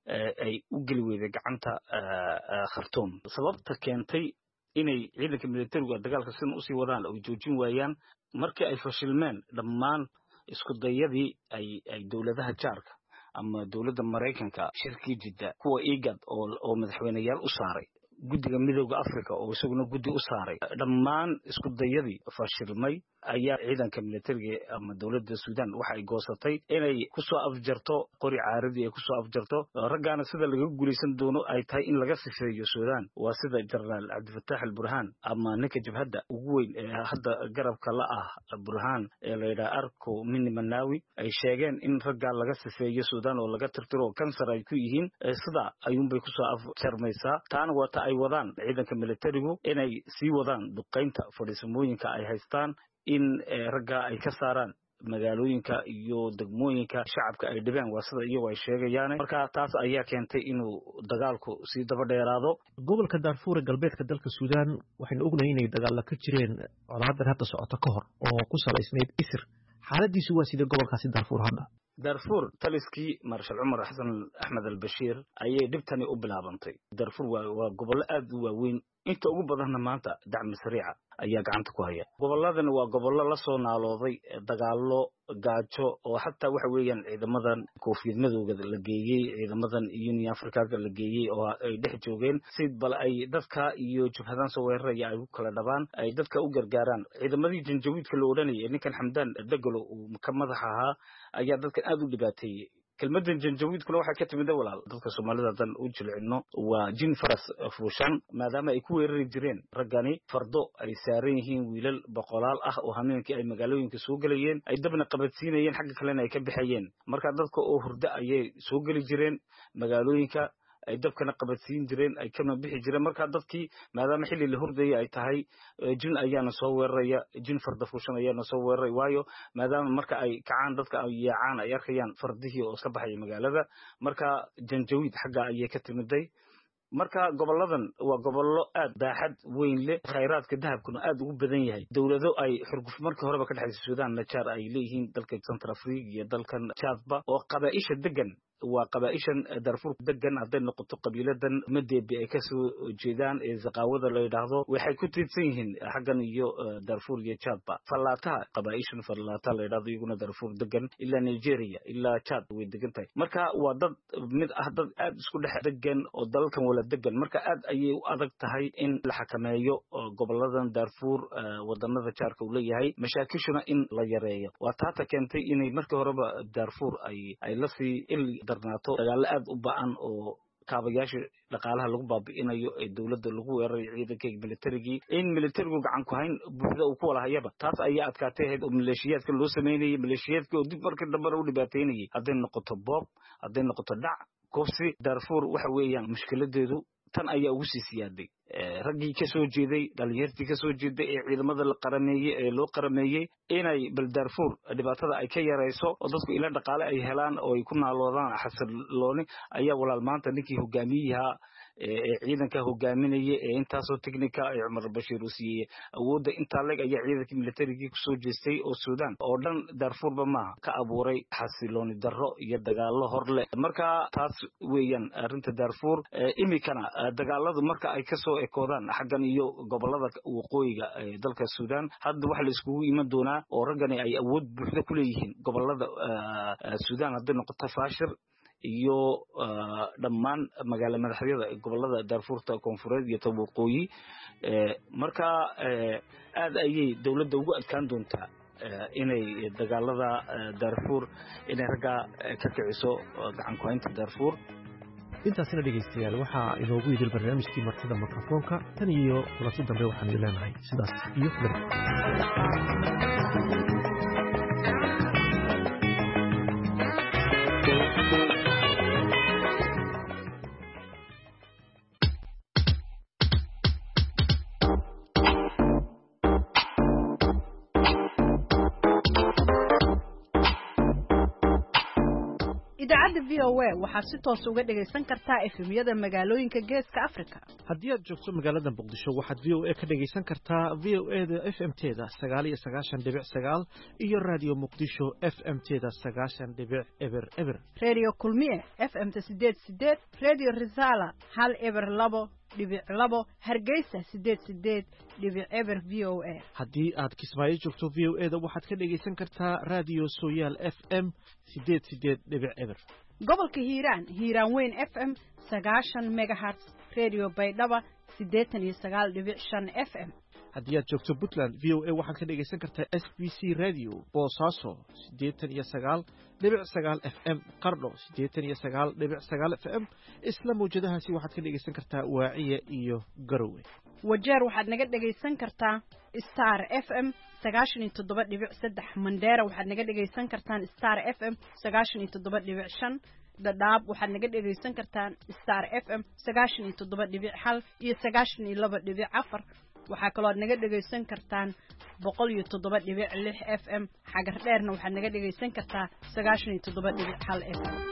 ay u gali weyday gacanta Khartoum sababta keentay inay ciidanka militariga dagaalka sin u sii wadaan oo joojin waayaan markii ay fashilmeen dhammaan isku dayadii ay ay dawladaha jaarka ama dawladda Mareykanka shirkii jidda kuwa igad oo oo madaxweynayaal u saaray guddiga midowda africa oo isaguna guddi u saaray dhammaan isku dayadii fashilmay ayaa ciidanka militariga ama dowladda suudaan waxa ay goosatay inay kusoo afjarto qori caaradii ay kusoo afjarto raggaana sida laga guulaysan doono ay tahay in laga sifeeyo suudaan waa sida jenaraal cabdifataax alburhaan ama ninka jabhadda ugu weyn ee hadda garabka la ah burhaan ee la yidhaha arko mini manawi ay sheegeen in raggaa laga sifeeyo suudaan oo laga tirtiro kansar ay ku yihiin sidaa ayuunbay kusoo afjarmaysaa taana waa ta ay wadaan ciidanka militarigu inay sii wadaan duqaynta fadhiisamooyinka ay haystaan in raggaa ay ka saaraan magaalooyinka iyo degmooyinka shacabka ay dhibeen waa sida iyagu ay sheegayaan marka taas ayaa keentay inuu dagaalku sii daba dheeraado gobolka Darfur ee galbeedka dalka Suudaan waxaynu ognahay inay dagaal ka jireen colaadda hadda socota ka hor oo ku salaysnayd isir xaaladiisu waa sida gobolkaasi Darfur hadda Darfur taliskii Marshal Umar Hassan Ahmed al-Bashir ayay dhibtani u bilaabantay Darfur waa gobol aad u waaweyn inta ugu badanna maanta dacmi sariica ayaa gacanta ku haya gobolladan waa gobollo la soo naalooday dagaallo gaajo oo xataa waxa weeyaan ciidamadan koofiyad madowga la geeyay ciidamadan Union Africa la geeyay oo ay dhex joogeen si bal ay dadka iyo jabhadan soo weeraraya ay u kala dhabaan ay dadka u gargaaraan ciidamadii janjawiidka la oranayay ninkan Xamdan Dagalo uu ka madax ahaa ayaa dadka aad u dhibaateeyay kelmadan janjawiidkuna waxa ka timid walaal dadka Soomaalida dan u jilcino waa jin faras fuushan maadaama ay ku weerari jireen raggani fardo ay saaran yihiin wiilal boqolaal ah oo hameenkii ay magaalooyinka soo galayeen ay dabna qabadsiinayeen xagga kalena ay ka bixayeen marka dadka oo hurda ayay soo gali jireen magaalooyinka ay dabkana qabadsiin jireen ay kama bixi jireen marka dadkii maadaama xilli la hurdayay ay tahay jin ayaana soo weeraraya jin farda fuushan ayaana soo weeraray waayo maadaama marka ay kacaan dadka ay yaacaan ay arkayaan fardihii oo iska baxay magaalada marka janjawiid xagga ayay ka timiday marka goboladan waa gobollo aad baaxad weyn leh khayraadka dahabkuna aad ugu badan yahay dawlado ay xurguf markii horeba ka dhaxaysay Suudaan najaar ay leeyihiin dalka Central Africa iyo dalkan Chadba oo qabaa'isha degan waa qabaa'ishan Darfur degan haday noqoto qabiiladan Madeebe ay ka soo jeedaan ee zaqaawada la yiraahdo waxay ku tiirsan yihiin xaggan iyo Darfur iyo Chadba falaataha qabaa'ishan falaata la yiraahdo iyaguna Darfur degan ilaa Nigeria ilaa Chad way degan tahay marka waa dad mid ah dad aad isku dhex degan oo dalkan wala degan marka aad ayay u adag tahay in la xakameeyo goboladan Darfur wadanada jaarka uu leeyahay mashaakishuna in la yareeyo waa taata keentay inay markii horeba Darfur ay ay la sii darnaato dagaal aad u baahan oo kaabayaasha dhaqaalaha lagu baabi'inayo ee dawladda lagu weeraray ciidanka militariga in militarigu gacan ku hayn buuxda uu ku wala hayaba taas ayaa adkaatay heed oo maleeshiyaadka loo sameeyay maleeshiyaadka oo dib markii dambe u dhibaateynayay haday noqoto boob haday noqoto dhac kufsi Darfur waxa weeyaan mushkiladeedu tan ayaa ugu sii siyaaday raggii ka soo jeeday dhalinyartii ka soo jeeday ee ciidamada la qarameeyay ee loo qarameeyay inay bal Darfur dhibaatada ay ka yareyso oo dadku ila dhaqaale ay helaan oo ay ku naaloodaan xasillooni ayaa walaal maanta ninkii hogaamiyaha ee ciidanka hogaaminaya ee intaasoo technical ay Umar Bashir uu siiyay awoodda inta leg ayaa ciidanka militariga ku soo jeestay oo Suudaan oo dhan Darfur ba ma ka abuuray xasilooni darro iyo dagaalo horle marka taas weeyaan arinta Darfur imikana dagaaladu marka ay ka soo ekoodaan xaggan iyo gobolada waqooyiga ee dalka Suudaan hadda waxa la iskugu iman doonaa oo ragani ay awood buuxda ku leeyihiin gobolada Suudaan hadda noqoto faashir iyo dhammaan magaalo madaxyada gobolada Darfurta koonfureed iyo Waqooyi marka aad ayay dawladda ugu adkaan doontaa inay dagaalada Darfur inay raga ka kiciso gacan ku haynta Darfur intaasina dhegeystayaal waxa inoogu yidil barnaamijkii martida mikrofoonka tan iyo kulanti dambe waxaan ilaahay sidaas iyo idaacadda V O A waxaad si toos uga dhagaysan kartaa efemyada magaalooyinka Geeska Afrika haddii aad joogto magaalada Muqdisho waxaad V O A ka dhagaysan kartaa V O A da F M teeda sagaal iyo sagaashan dhibic sagaal iyo Radio Muqdisho F M teeda sagaashan dhibic eber eber Radio Kulmiye F M ta sideed sideed Radio Risala hal eber labo dhibic labo Hargeysa sideed sideed dhibic eber V O A haddii aad Kismaayo joogto V O A da waxaad ka dhagaysan kartaa Radio Sooyaal F M sideed sideed dhibic eber gobolka hiiraan hiiraan weyn f m sagaashan megahertz radio baydhaba siddeetan iyo sagaal dhibic shan f m haddii aad joogto puntland v o a waxaad ka dhegaysan kartaa s b c radio boosaaso siddeetan iyo sagaal dhibic sagaal f m qardho siddeetan iyo sagaal dhibic sagaal f m isla mawjadahaasi waxaad ka dhegaysan kartaa waaciya iyo garowe wajeer waxaad naga dhegaysan kartaa star f m sagaashan iyo toddoba dhibic saddex mandheera waxaad naga dhegaysan kartaan star f m sagaashan iyo toddoba dhibic shan dhadhaab waxaad naga dhegaysan kartaan star f m sagaashan iyo toddoba dhibic hal iyo sagaashan iyo laba dhibic afar waxaa kaloo aad naga dhegaysan kartaan boqol iyo toddoba dhibic lix f m xagar dheerna waxaad naga dhegaysan kartaa sagaashan iyo toddoba dhibic hal f m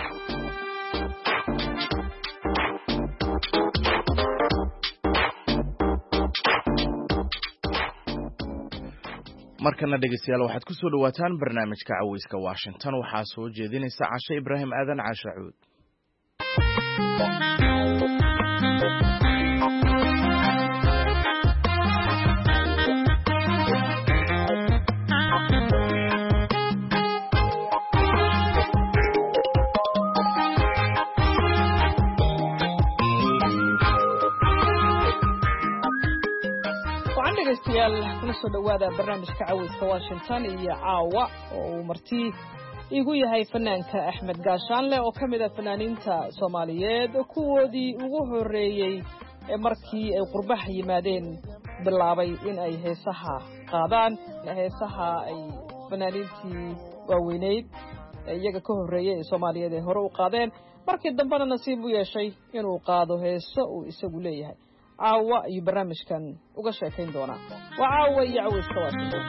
markana dhegeystayaal waxaad ku soo dhawaataan barnaamijka caweyska Washington waxaa soo jeedinaysa Cashe Ibrahim Aadan Cashe Cuud dhegeystayaal kuna soo dhawaada barnaamijka caweyska Washington iyo caawa oo marti igu yahay fanaanka Axmed Gaashaanle oo kamid ah fanaaniinta Soomaaliyeed kuwoodii ugu horeeyay ee markii ay qurbaha yimaadeen bilaabay in ay heesaha qaadaan heesaha ay fanaaniintii waaweyneyd iyaga ka horeeyay Soomaaliyeed ee hore u qaadeen markii dambena nasiib u yeeshay inuu qaado heeso uu isagu leeyahay caawa iyo barnaamijkan uga sheekayn doonaa waa caawa iyo caweyska Washington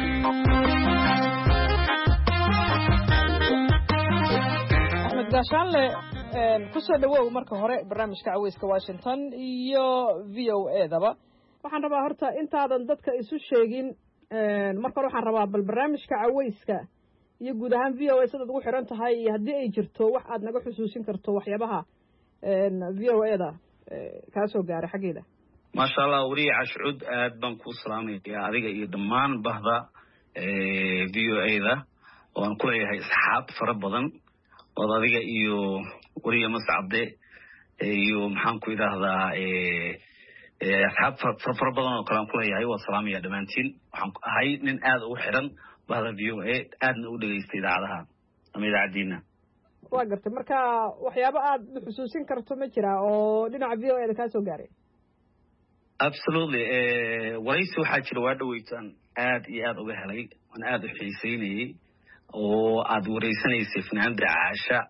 Axmed Gaashaanle ku soo dhawow marka hore barnaamijka caweyska Washington iyo V O A daba waxaan rabaa horta intaadan dadka isu sheegin marka hore waxaan rabaa bal barnaamijka caweyska iyo guud ahaan V O A sida ugu xiran tahay iyo haddii ay jirto wax aad naga xusuusin karto waxyaabaha V O A da ka soo gaaray xageeda ما شاء الله وري عشعود أدبان كوسلامي يا أديك يدمان بهذا فيو أيضا وأن كل هاي أصحاب فربضن وأديك يو وري مصعب ده يو محن كويدا هذا أصحاب فربضن وكلام كل هاي وسلامي يا دمانتين هاي من آد وحرن بهذا فيو أي آد نقول استيداع هذا أمير عدينا وقرت مركا وحيابا آد بحسوسين كرتو مجرى ودينا فيو أي كاسو قاري absolutely eh waraysi waxa jira waa dhaweytaan aad iyo aad uga helay waan aad u xiiseynayay oo aad waraysanaysa fanaanda Caasha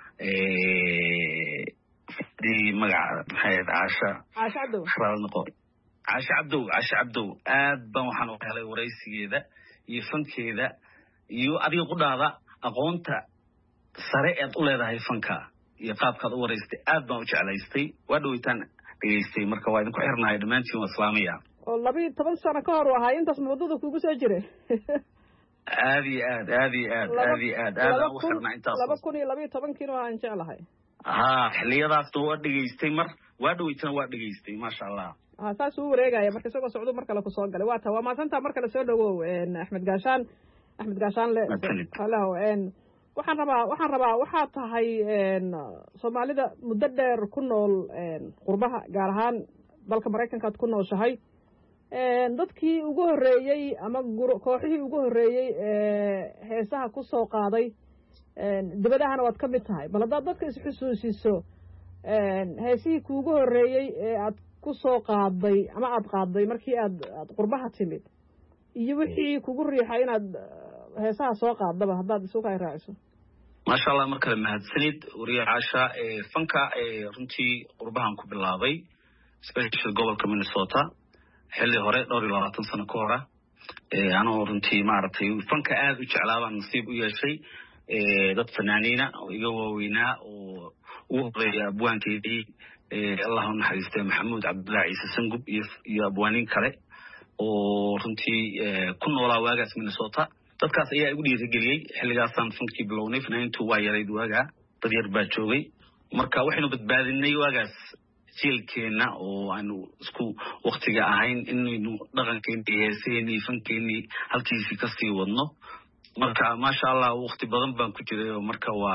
eh di magaca maxay Caasha Caasha Cabdo xaraal noqon Caasha Cabdo Caasha Cabdo aad baan waxaan u helay waraysigeeda iyo fankeeda iyo adiga qudhaada aqoonta sare ee u leedahay fanka iyo qaabka aad u waraystay aad baan u jeclaystay waa dhaweytaan dhegeysta marka waa idinku xirnaay dhamaantiin waa islaamiya oo laba iyo toban sano ka hor waxa intaas mudada kugu soo jiray aad iyo aad aad iyo aad aad iyo aad aad ugu xirnaa intaas laba kun iyo laba iyo toban kiilo aan jeclahay ah xiliyadaas waa dhageystay mar waa dhaweytan waa dhageystay ma sha Allah ah taas uu wareegaya marka soo socdo marka la ku soo galay waa taa waa maasanta marka la soo dhawow Axmed Gaashaan Axmed Gaashaan le halaw een waxaan rabaa waxaan rabaa waxa tahay een Soomaalida muddo dheer ku nool een qurbaha gaar ahaan dalka Mareykanka aad ku nooshahay een dadkii ugu horeeyay ama kooxihii ugu horeeyay ee heesaha ku soo qaaday een dibadahana waad ka mid tahay bal hadaad dadka is xusuusiso een heesihii kuugu horeeyay ee aad ku soo qaaday ama aad qaaday markii aad qurbaha timid iyo wixii kugu riixay inaad heesaha soo qaadaba hadaad isu ka raaciso ما شاء الله مركل mahadsanid وريا عاشا fanka runtii qurbahan ku bilaabay special gobolka Minnesota xilli hore dhowr iyo labaatan sano ka hor ee anoo runtii maartay fanka aad u jeclaabaan nasiib u yeeshay ee dad fanaaniina oo iga waaweynaa oo u horeeyay abwaankeedii ee Allah u naxariistay Maxamuud Cabdullaahi Ciise Sangub iyo abwaanin kale oo runtii ku noolaa waagaas Minnesota dadkaas ayaa igu dhiirigeliyay xilligaasaan fankii bilownay fanaaniintu waa yarayd waaga dad yar baa joogay marka waxaynu badbaadinay waagaas jiilkeena oo aanu isku waqtiga ahayn inaynu dhaqankeennii heeseenii fankeenii halkiisii kasii wadno marka maasha Allah waqti badan baan ku jiray oo marka waa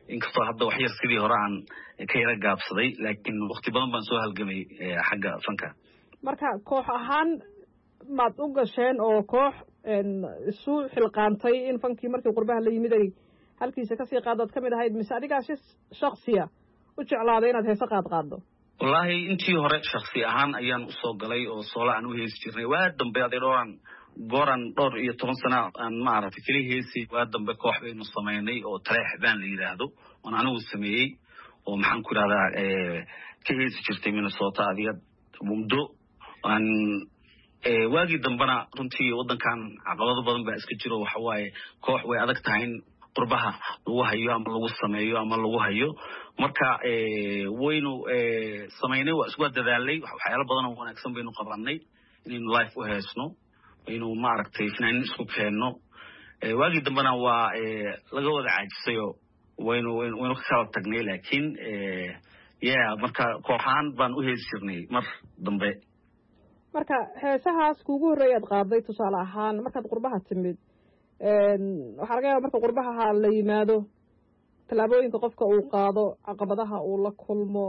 inkastoo hadda wax yar sidii hore aan ka yara gaabsaday laakiin waqti badan baan soo halgamay xagga fanka marka koox ahaan maad u gasheen oo koox isu xilqaantay in fankii markii qurbaha la yimid ay halkiisa kasii qaadaad ka mid ahayd mise adigaa si shaksiya u jeclaaday inaad heese qaad qaaddo wallaahi intii hore shaksi ahaan ayaan usoo galay oo soola aan u heesi jirnay waa dambe aday dhowran gooran dhowr iyo toban sana aan maaragtay keli heesi waa dambe koox baynu samaynay oo taleex baan la yidhaahdo oon anigu sameeyey oo maxaan ku idhahdaa ka heesi jirtay Minnesota adiga muddo aan waagii dambena runtii waddankan caqabado badan baa iska jiro waxa waaye koox way adag tahay in qurbaha lagu hayo ama lagu sameeyo ama lagu hayo marka waynu samaynay waa isku dadaalay waxyaalo badan oo wanaagsan baynu qabanay inaynu live u heesno inuu maaragtay finaan isku keenno waagii dambena waa laga wada caajisayo waynu waynu ka kala tagnay laakiin yeah marka kooxaan baan u heesi jirnay mar dambe marka heesahaas kuugu horreeyaad qaaday tusaale ahaan markaad qurbaha timid waxaa laga yaaba marka qurbaha la yimaado tallaabooyinka qofka uu qaado caqabadaha uu la kulmo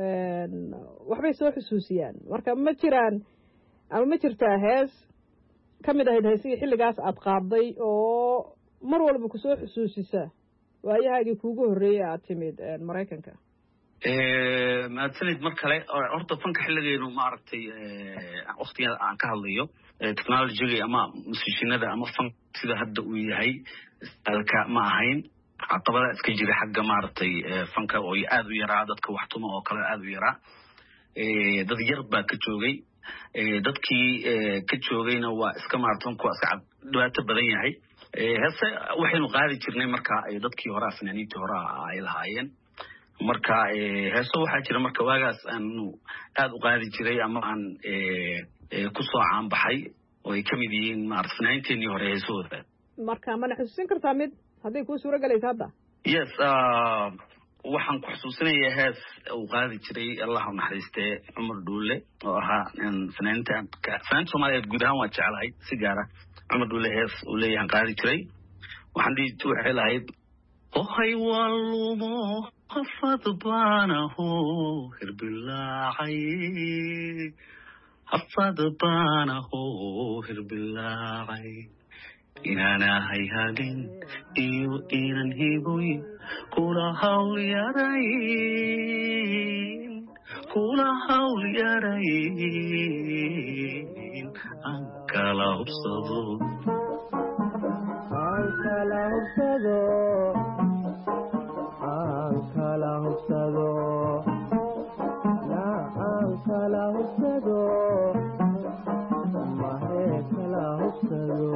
waxbay soo xusuusiyaan marka ma jiraan ama ma jirtaa hees ka mid ahayd heesihii xilligaas aad qaaday oo mar walba kusoo xusuusisa waayahaagii kuugu horreeyey aad timid maraykanka mahadsanid mar kale horta fanka xilligeenu maaragtay waqtiga aan ka hadlayo technology ama musicianada ama fan sida hadda uu yahay alka ma ahayn caqabada iska jira xagga maaragtay fanka oo aad u yaraa dadka wax tuma oo kale aad u yaraa dad yar baa ka joogay dadkii ka joogayna waa iska maartan kuwa iska dhibaato badan yahay heese waxaynu qaadi jirnay marka ay dadkii hore fanaaniintii hore ay lahaayeen marka heeso waxaa jira marka waagaas aanu aad u qaadi jiray ama aan ku soo caan baxay oo ay kamid yihiin maarta fanaaniinteenii hore heesahooda marka mana xusuusin kartaa mid hadday kuu suuro galaysa hadda yes waxaan ku xusuusinayaa hees uu qaadi jiray allah u naxariistee cumar dhuule oo ahaa fanaaniinta fanaaniinta soomaaliyeed guud ahaan waa jeclahay si gaara cumar dhuule hees uu leeyahan qaadi jiray waxaan dhihi waxay lahayd ohay walumo hafad baanaho hirbilaacay hafad baanaho hirbilaacay inaanahay hadin iyo inan hiboy kula hawl yarayn kula hawl yarayn aan kala hubsado aan kala hubsado aan kala hubsado la aan kala hubsado mahe kala hubsado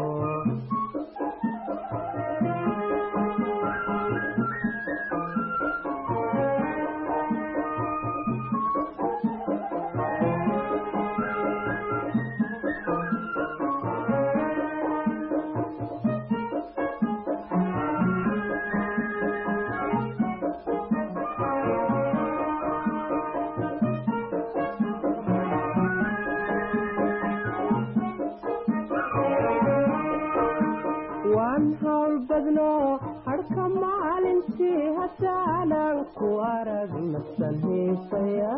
harka maalintii haddaanan ku arag nafsan heesaya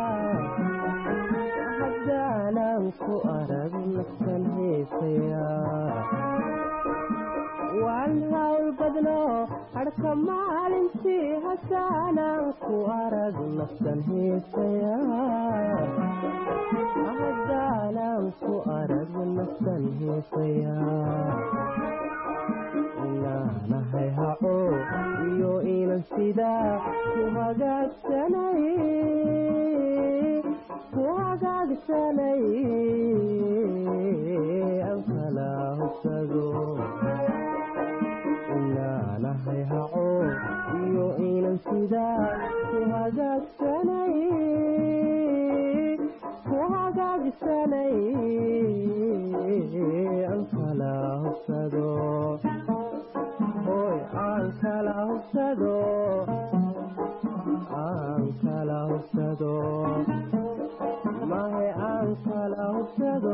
haddaanan ku arag nafsan heesaya waan hawl badno harka maalintii haddaanan ku arag nafsan heesaya haddaanan ku arag nafsan heesaya nahay haco iyo inan sidaa ku hagaagsanay ku hagaagsanay aan kala hubsado naanahay haco iyo inan sidaa ku hagaagsanay ku hagaagsanay aan kala hubsado aan kala hubsado aan kala hubsado mahe aan kala hubsado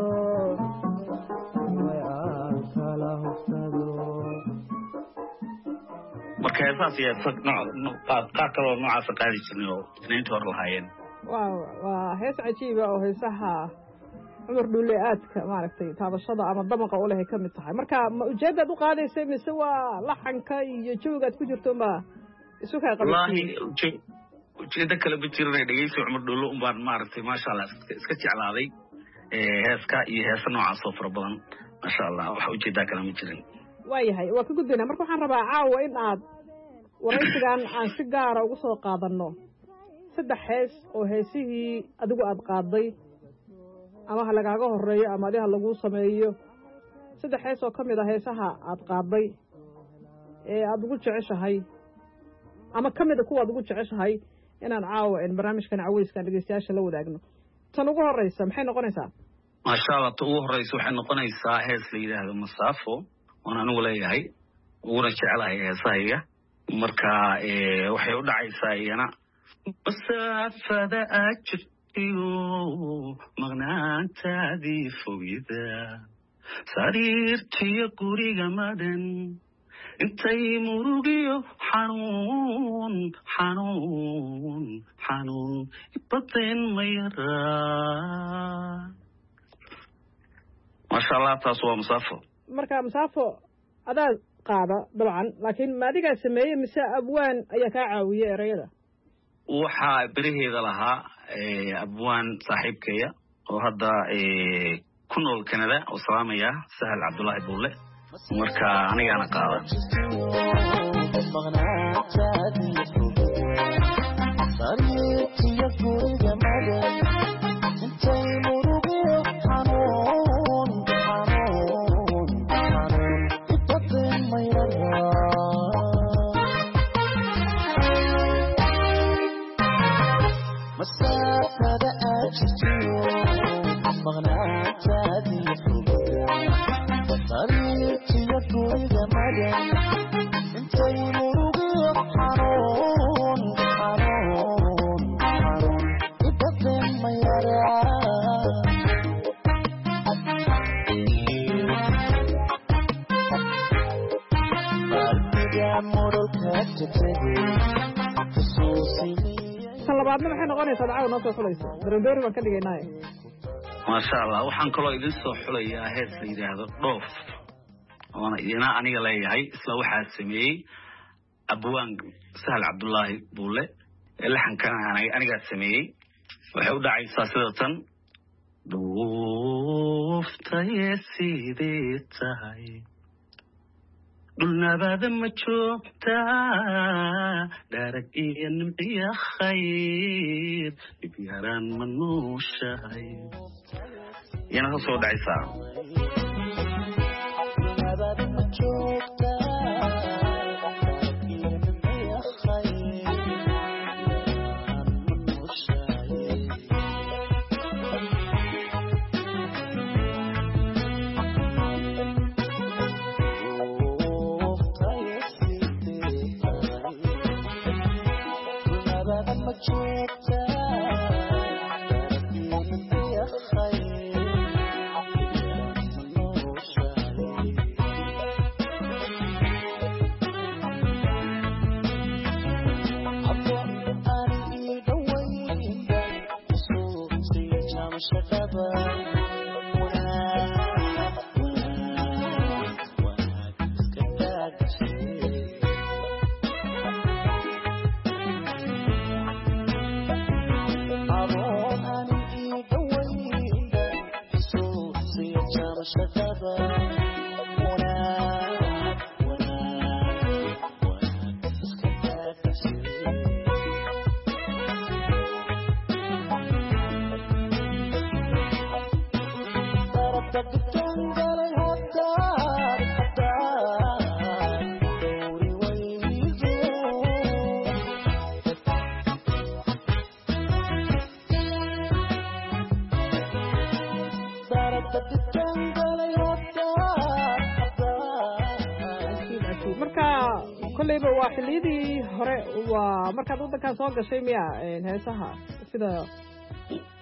mahe aan kala hubsado marka heesaas iyo qaar kaloo noocaasa qaadi jirnay oo inaynta hor lahaayeen waa hees cajiiba oo heesaha cumar dhuule aadka maaragtay taabashada ama damaqa u leh ka mid tahay marka ma ujeedaad u qaadaysay mise waa laxanka iyo jawigaad ku jirto ma isu kaa qabay ujeeda kale ma jirin dhegeysi cumar dhuule un baan maaragtay maasha allah iska jeclaaday heeska iyo heesa noocaas oo fara badan maasha allah waxa ujeedaa kale ma jirin waayahay waa ka gudbaynaa marka waxaan rabaa caawa in aad waraysigan aan si gaara ugu soo qaadanno saddex hees oo heesihii adigu aad qaaday ama ha lagaaga horeeyo ama adi ha laguu sameeyo saddex hees oo ka mid a heesaha aad qaaday ee aada ugu jeceshahay ama ka mid a kuwa ad ugu jeceshahay inaan caawa barnaamijkan caweyskan dhegeystayaasha la wadaagno tan ugu horeysa maxay noqonaysaa maasha allah ta ugu horeysa waxay noqonaysaa hees la yidhaahdo masaafo oon anigu leeyahay uguna jecelahay heesahayga marka waxay u dhacaysaa iyana masaafada aad jirtiyo maqnaantaadii fogida sariirtiyo guriga madan intay murugiyo xanuun xanuun xanuun ibateen ma yaraa maasha allah taas waa masaafo marka masaafo adaa qaada dabcan laakiin ma adigaa sameeye mise abwaan ayaa kaa caawiye erayada waxaa beraheeda lahaa abwaan saaxiibkaya oo hadda ku nool canada oo salaamaya sahal cabdullaahi buule marka anigaana qaada labaadna maxay noqonaysaa dacada noo soo xulaysa darendori baan ka dhigaynaaye maasha allah waxaan kaloo idin soo xulayaa hees la yidhaahdo dhoof oona idina aniga leeyahay isla waxaa sameeyey abwaan sahal cabdullaahi buule ee laxankana anigaa sameeyey waxay u dhacaysaa sida tan dhuuftaye sidee tahay dhulnabaada ma joogtaa dharag iyo nimciya khayr dhib yaraan ma nuushahay iyana ka soo dhacaysaa waa xilliyadii hore waa markaad waddankan soo gashay miya heesaha sida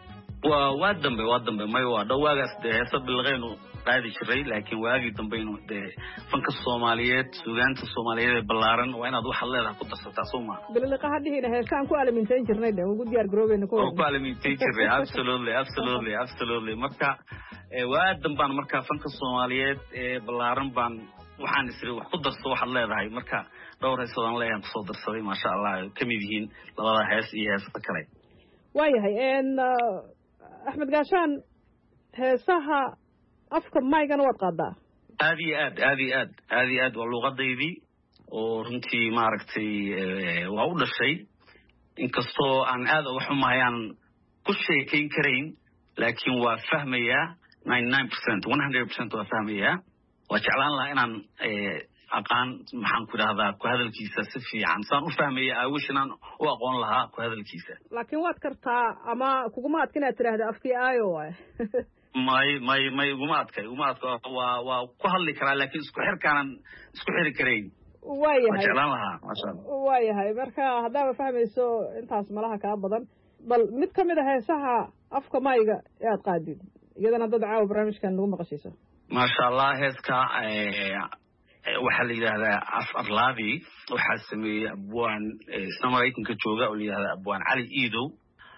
waa waa dambe waa dambe may waa dhawaagaas dee heesa bilqaynu qaadi jiray laakiin waagii dambe inuu dee fanka Soomaaliyeed suugaanta Soomaaliyeed ee ballaaran waa inaad wax leedahay ku darsataa Soomaa bilqaha dhihina heesaan ku alaminteen jirnay dee ugu diyaar garoobeyna ku ku alaminteen jirnay absolutely absolutely absolutely marka waa dambaan marka fanka Soomaaliyeed ee ballaaran baan waxaan isri wax ku darso wax leedahay marka dhowr heesoodaan leeyahay ku soo darsaday ma sha Allah kamid yihiin labada hees iyo heesta kale waayahay een Axmed Gaashaan heesaha afka maygana waad qaadaa aad iyo aad aad iyo aad aad iyo aad waa luqadaydii oo runtii maaragtay waa u dhashay inkastoo aan aad wax u mahayaan ku sheekayn karayn laakiin waa fahmayaa ninety-nine percent one hundred percent waa fahmayaa waa jeclaan lahaa inaan aqaan maxaan ku idhahdaa ku hadalkiisa si fiican saan u fahmaya aawish inaan u aqoon lahaa ku hadalkiisa laakiin waad kartaa ama kuguma adka inaad tidhaahda afkii aayo waay may may may iguma adkay iguma adka waa waa ku hadli karaa laakiin isku xirkaanan isku xiri karayn waayahay jeclaan lahaa masha Allah waayahay marka haddaaba fahmayso intaas malaha kaa badan bal mid ka mid a heesaha afka mayga ee aad qaadid iyadana dad caawa barnaamijkan nagu maqashayso masha Allah heeska waxaa la yidhaahdaa af arlaadi waxaa sameeyey abwaan isla maraykanka jooga oo la yidhahdaa abwaan cali iidow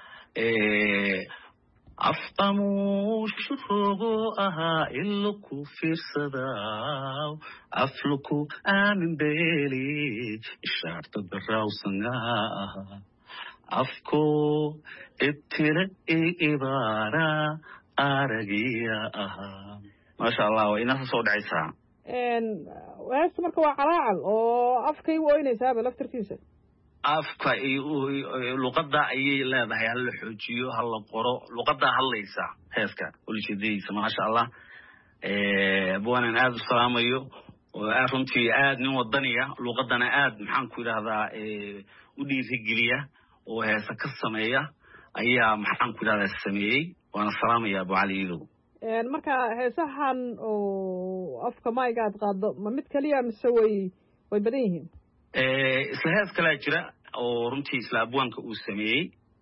afqamuushurogo ahaa iloku fiirsadaa afluku aamin beeli ishaarta darawsangaa ahaa afko ibtila i ibaara aragiya ahaa maasha Allah waa inaa soo dhacaysaa heesta marka waa calaacal oo afkay u oynaysaaba laftarkiisa afka luqada ayay leedahay hal la xoojiyo hal la qoro luqada hadlaysa heeska ulijeedadiisa maasha Allah abwaanan aad u salaamayo oo runtii aad nin wadaniya luqadana aad maxaan ku idhahdaa u dhiirigeliya oo heesa ka sameeya ayaa maxaan ku idhahdaa sameeyey waana salaamaya Abu Cali Iidow marka heesahan oo afka mayga aad qaado ma mid kaliya mise way way badan yihiin isla hees kale jira oo runtii isla abwaanka uu sameeyey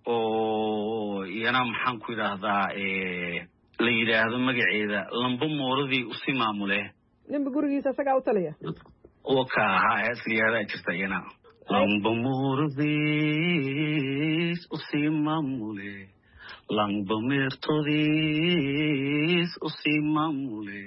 oo iyana maxaan ku idhaahdaa la yidhaahdo magaceeda lamba mooradii usi maamule ninba gurigiisa isagaa u talaya oo ka ahaa hees layihahdaa jirta iyana lamba mooradii usi maamule lamba meertodiis usi maamule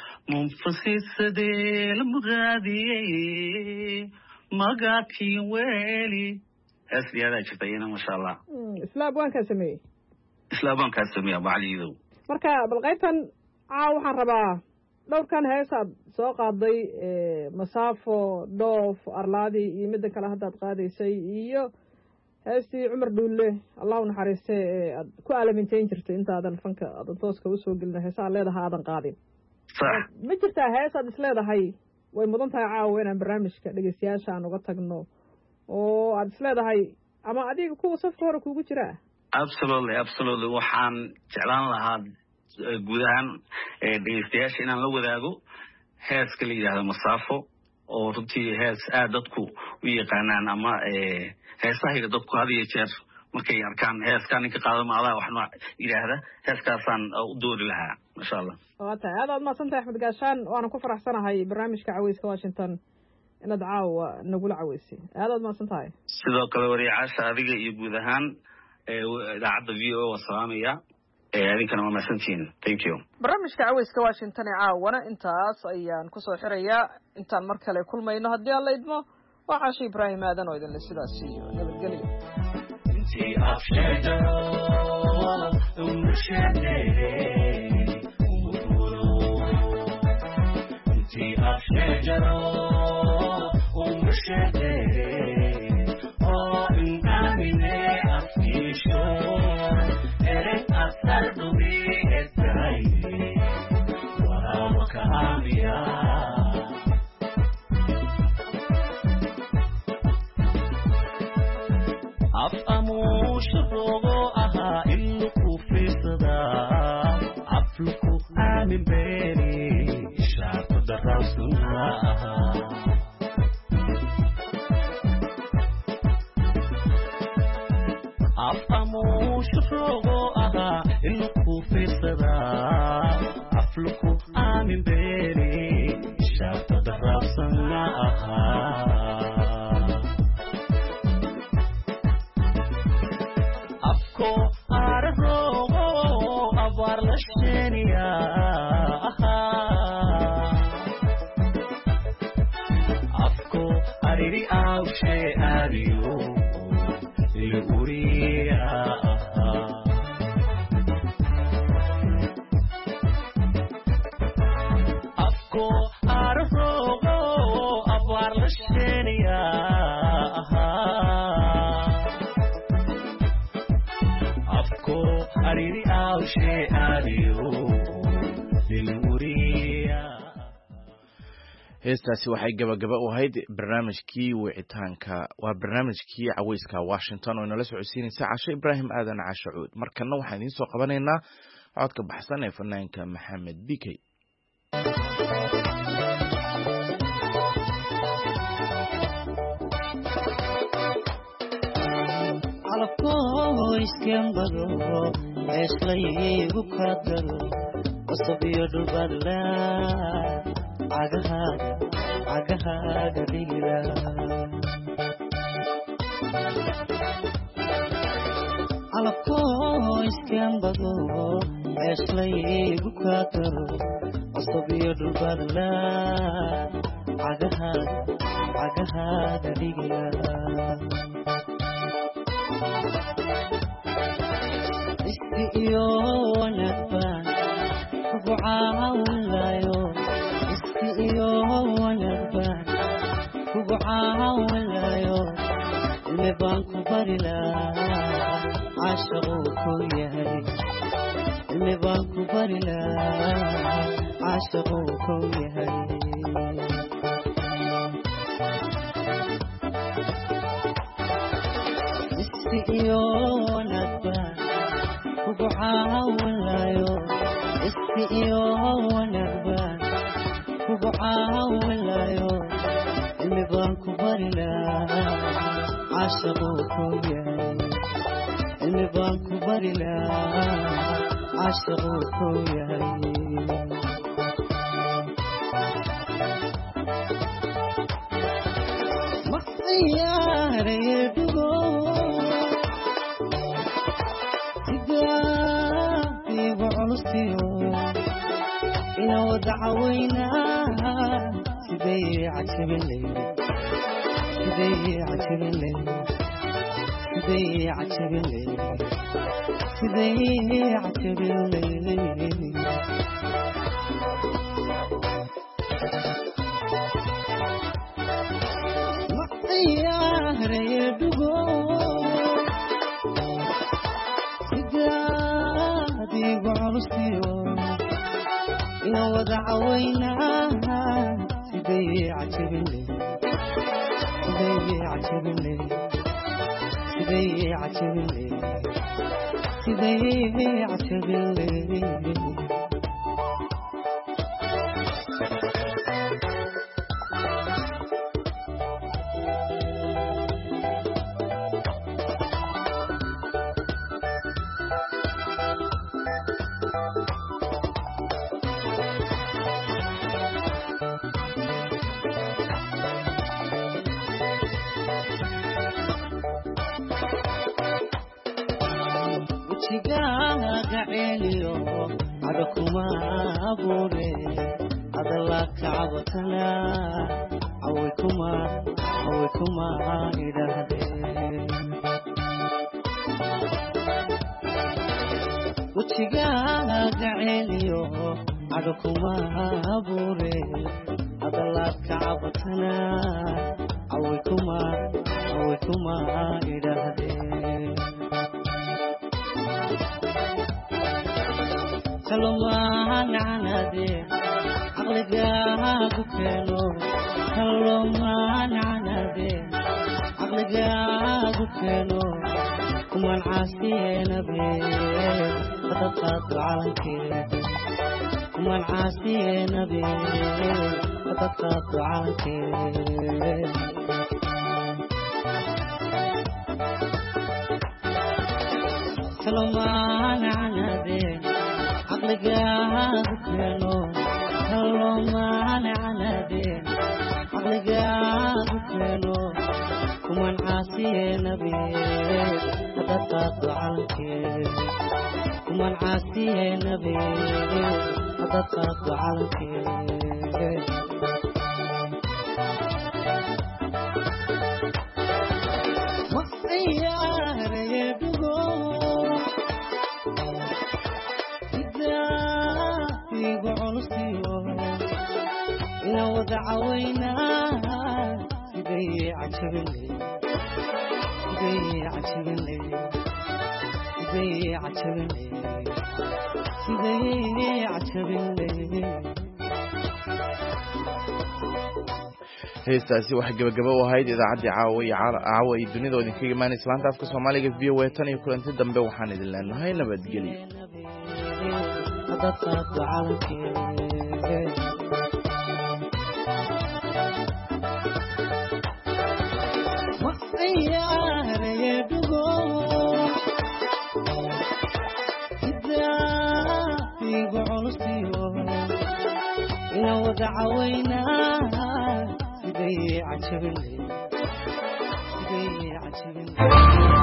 munfasisadee la muraadiyey magaatiin weeli hees layihahdaa jirta iyana masha Allah isla abwaankaa sameeyey isla abwaankaa sameeyey Abu Cali Iidow marka bal qaybtan caaw waxaan rabaa dhowrkan heesaad soo qaaday masaafo dhoof arlaadi iyo midda kale haddaad qaadaysay iyo heestii Cumar Dhuulle Allah u naxariiste ee aad ku alamintayn jirtay intaadan fanka aadan tooska usoo gelin heesaa leedahay aadan qaadin ma jirtaa heesaad isleedahay way mudan tahay caawa inaan barnaamijka dhegeystayaasha aan uga tagno oo aad isleedahay ama adiga kuwa safka hore kuugu jiraa absolutely absolutely waxaan jeclaan lahaa guud ahaan dhegeystayaasha inaan la wadaago heeska la yidhaahdo masaafo oo runtii hees aad dadku u yaqaanaan ama heesahayga dadku had iyo jeer markay arkaan heeskaa ninka qaadama adaa waxna yidhaahda heeskaasaan u doori lahaa masha Allah waa tahay aad aad mahadsantahay Axmed Gaashaan waana ku faraxsanahay barnaamijka caweyska Washington inaad caawa nagula caweysay aad aad mahadsantahay sidoo kale wariyaasha adiga iyo guud ahaan idaacadda v o waa salaamaya adinkana waa mahadsantihiin thank you barnaamijka caweyska Washington ee caawana intaas ayaan kusoo xirayaa intaan mar kale kulmayno haddii alla idmo waa Caashi Ibraahim aadan oo idin sidaas iyo nabadgelyo intii afshada umshade intii afshada umshade oh inamine afkisho ere asardubi etrai wa wakamiya afqamuushurogo ahaa iluku fiirsadaa afluku aamin beeni ishaarta darawsanaa ahaa afko arrogo abar la sheniya afko ariri awshe ariyo ilguriya afko arrogo abar la sheniya afko ariri awshe ariyo ilguriya. heestaasi waxay gabagaba u ahayd barnaamijkii wicitaanka waa barnaamijkii caweyska Washington oo inala socodsiinaysa Casho Ibraahim Aadan Casho Cuud. markana waxaan idiin soo qabanaynaa codka baxsan ee fanaanka Maxamed Bikey. alko iskembado eeslaygu kadalo wasabiyo dhulbadla cagahaaga cagahaaga dhigila alko iskembado eeslaygu kadalo wasabiyo dhulbadla cagahaaga cagahaaga dhigila iski iyo wanagban kugu caawinayo iski iyo wanagban kugu caawinayo ilmi baan ku bari lahaa caashaquu ku yahay ilmi baan ku bari lahaa caashaquu ku yahay iski iyo wanagban kugu caawinayo iski iyo wanagban kugu caawinayo ilmi baan ku bari lahaa caashaquu ku yahay ilmi baan ku bari lahaa caashaquu ku yahay ma ciyaaraye dhugo igu culusiyo ina wada cawaynaa siday cajabinay siday cajabinay siday cajabinay siday cajabinay ma ciyaaraye dhugo digo culusiyo ina wada cawaynaa siday cajabinay siday cajabinay siday cajabinay siday cajabinay wajigaaga celiyo ada kuma abuure adala kacabatana away kuma away kuma idhahdeen wajigaaga celiyo ada kuma abuure adala kacabatana away kuma away kuma idhahdeen kalomaan canade caqligaagu keeno kalomaan canade caqligaagu keeno kuman caasiyeenabe badadqaado calankeeda kuman caasiyeenabe badadqaado calankeeda kalomaan canade caqligaagu keeno kalomaan canade عقلقاك كانو كمان عاصي نبي هدتك وعلمك كمان عاصي نبي هدتك وعلمك مصيار يدقو إذا يقعون السيوم إنا ودعوينا سيدي عجبني سيدي عجبني سيدي عجبني سيدي عجبني heestaasi waxay gabagabo u ahayd idaacaddii caawa iyo caawa iyo dunida oo idinkaga imaanaysa laanta afka soomaaliga v o a tan iyo kulanti dambe waxaan idin leenahay nabadgelyo ودعوينا سيدي عجبني سيدي عجبني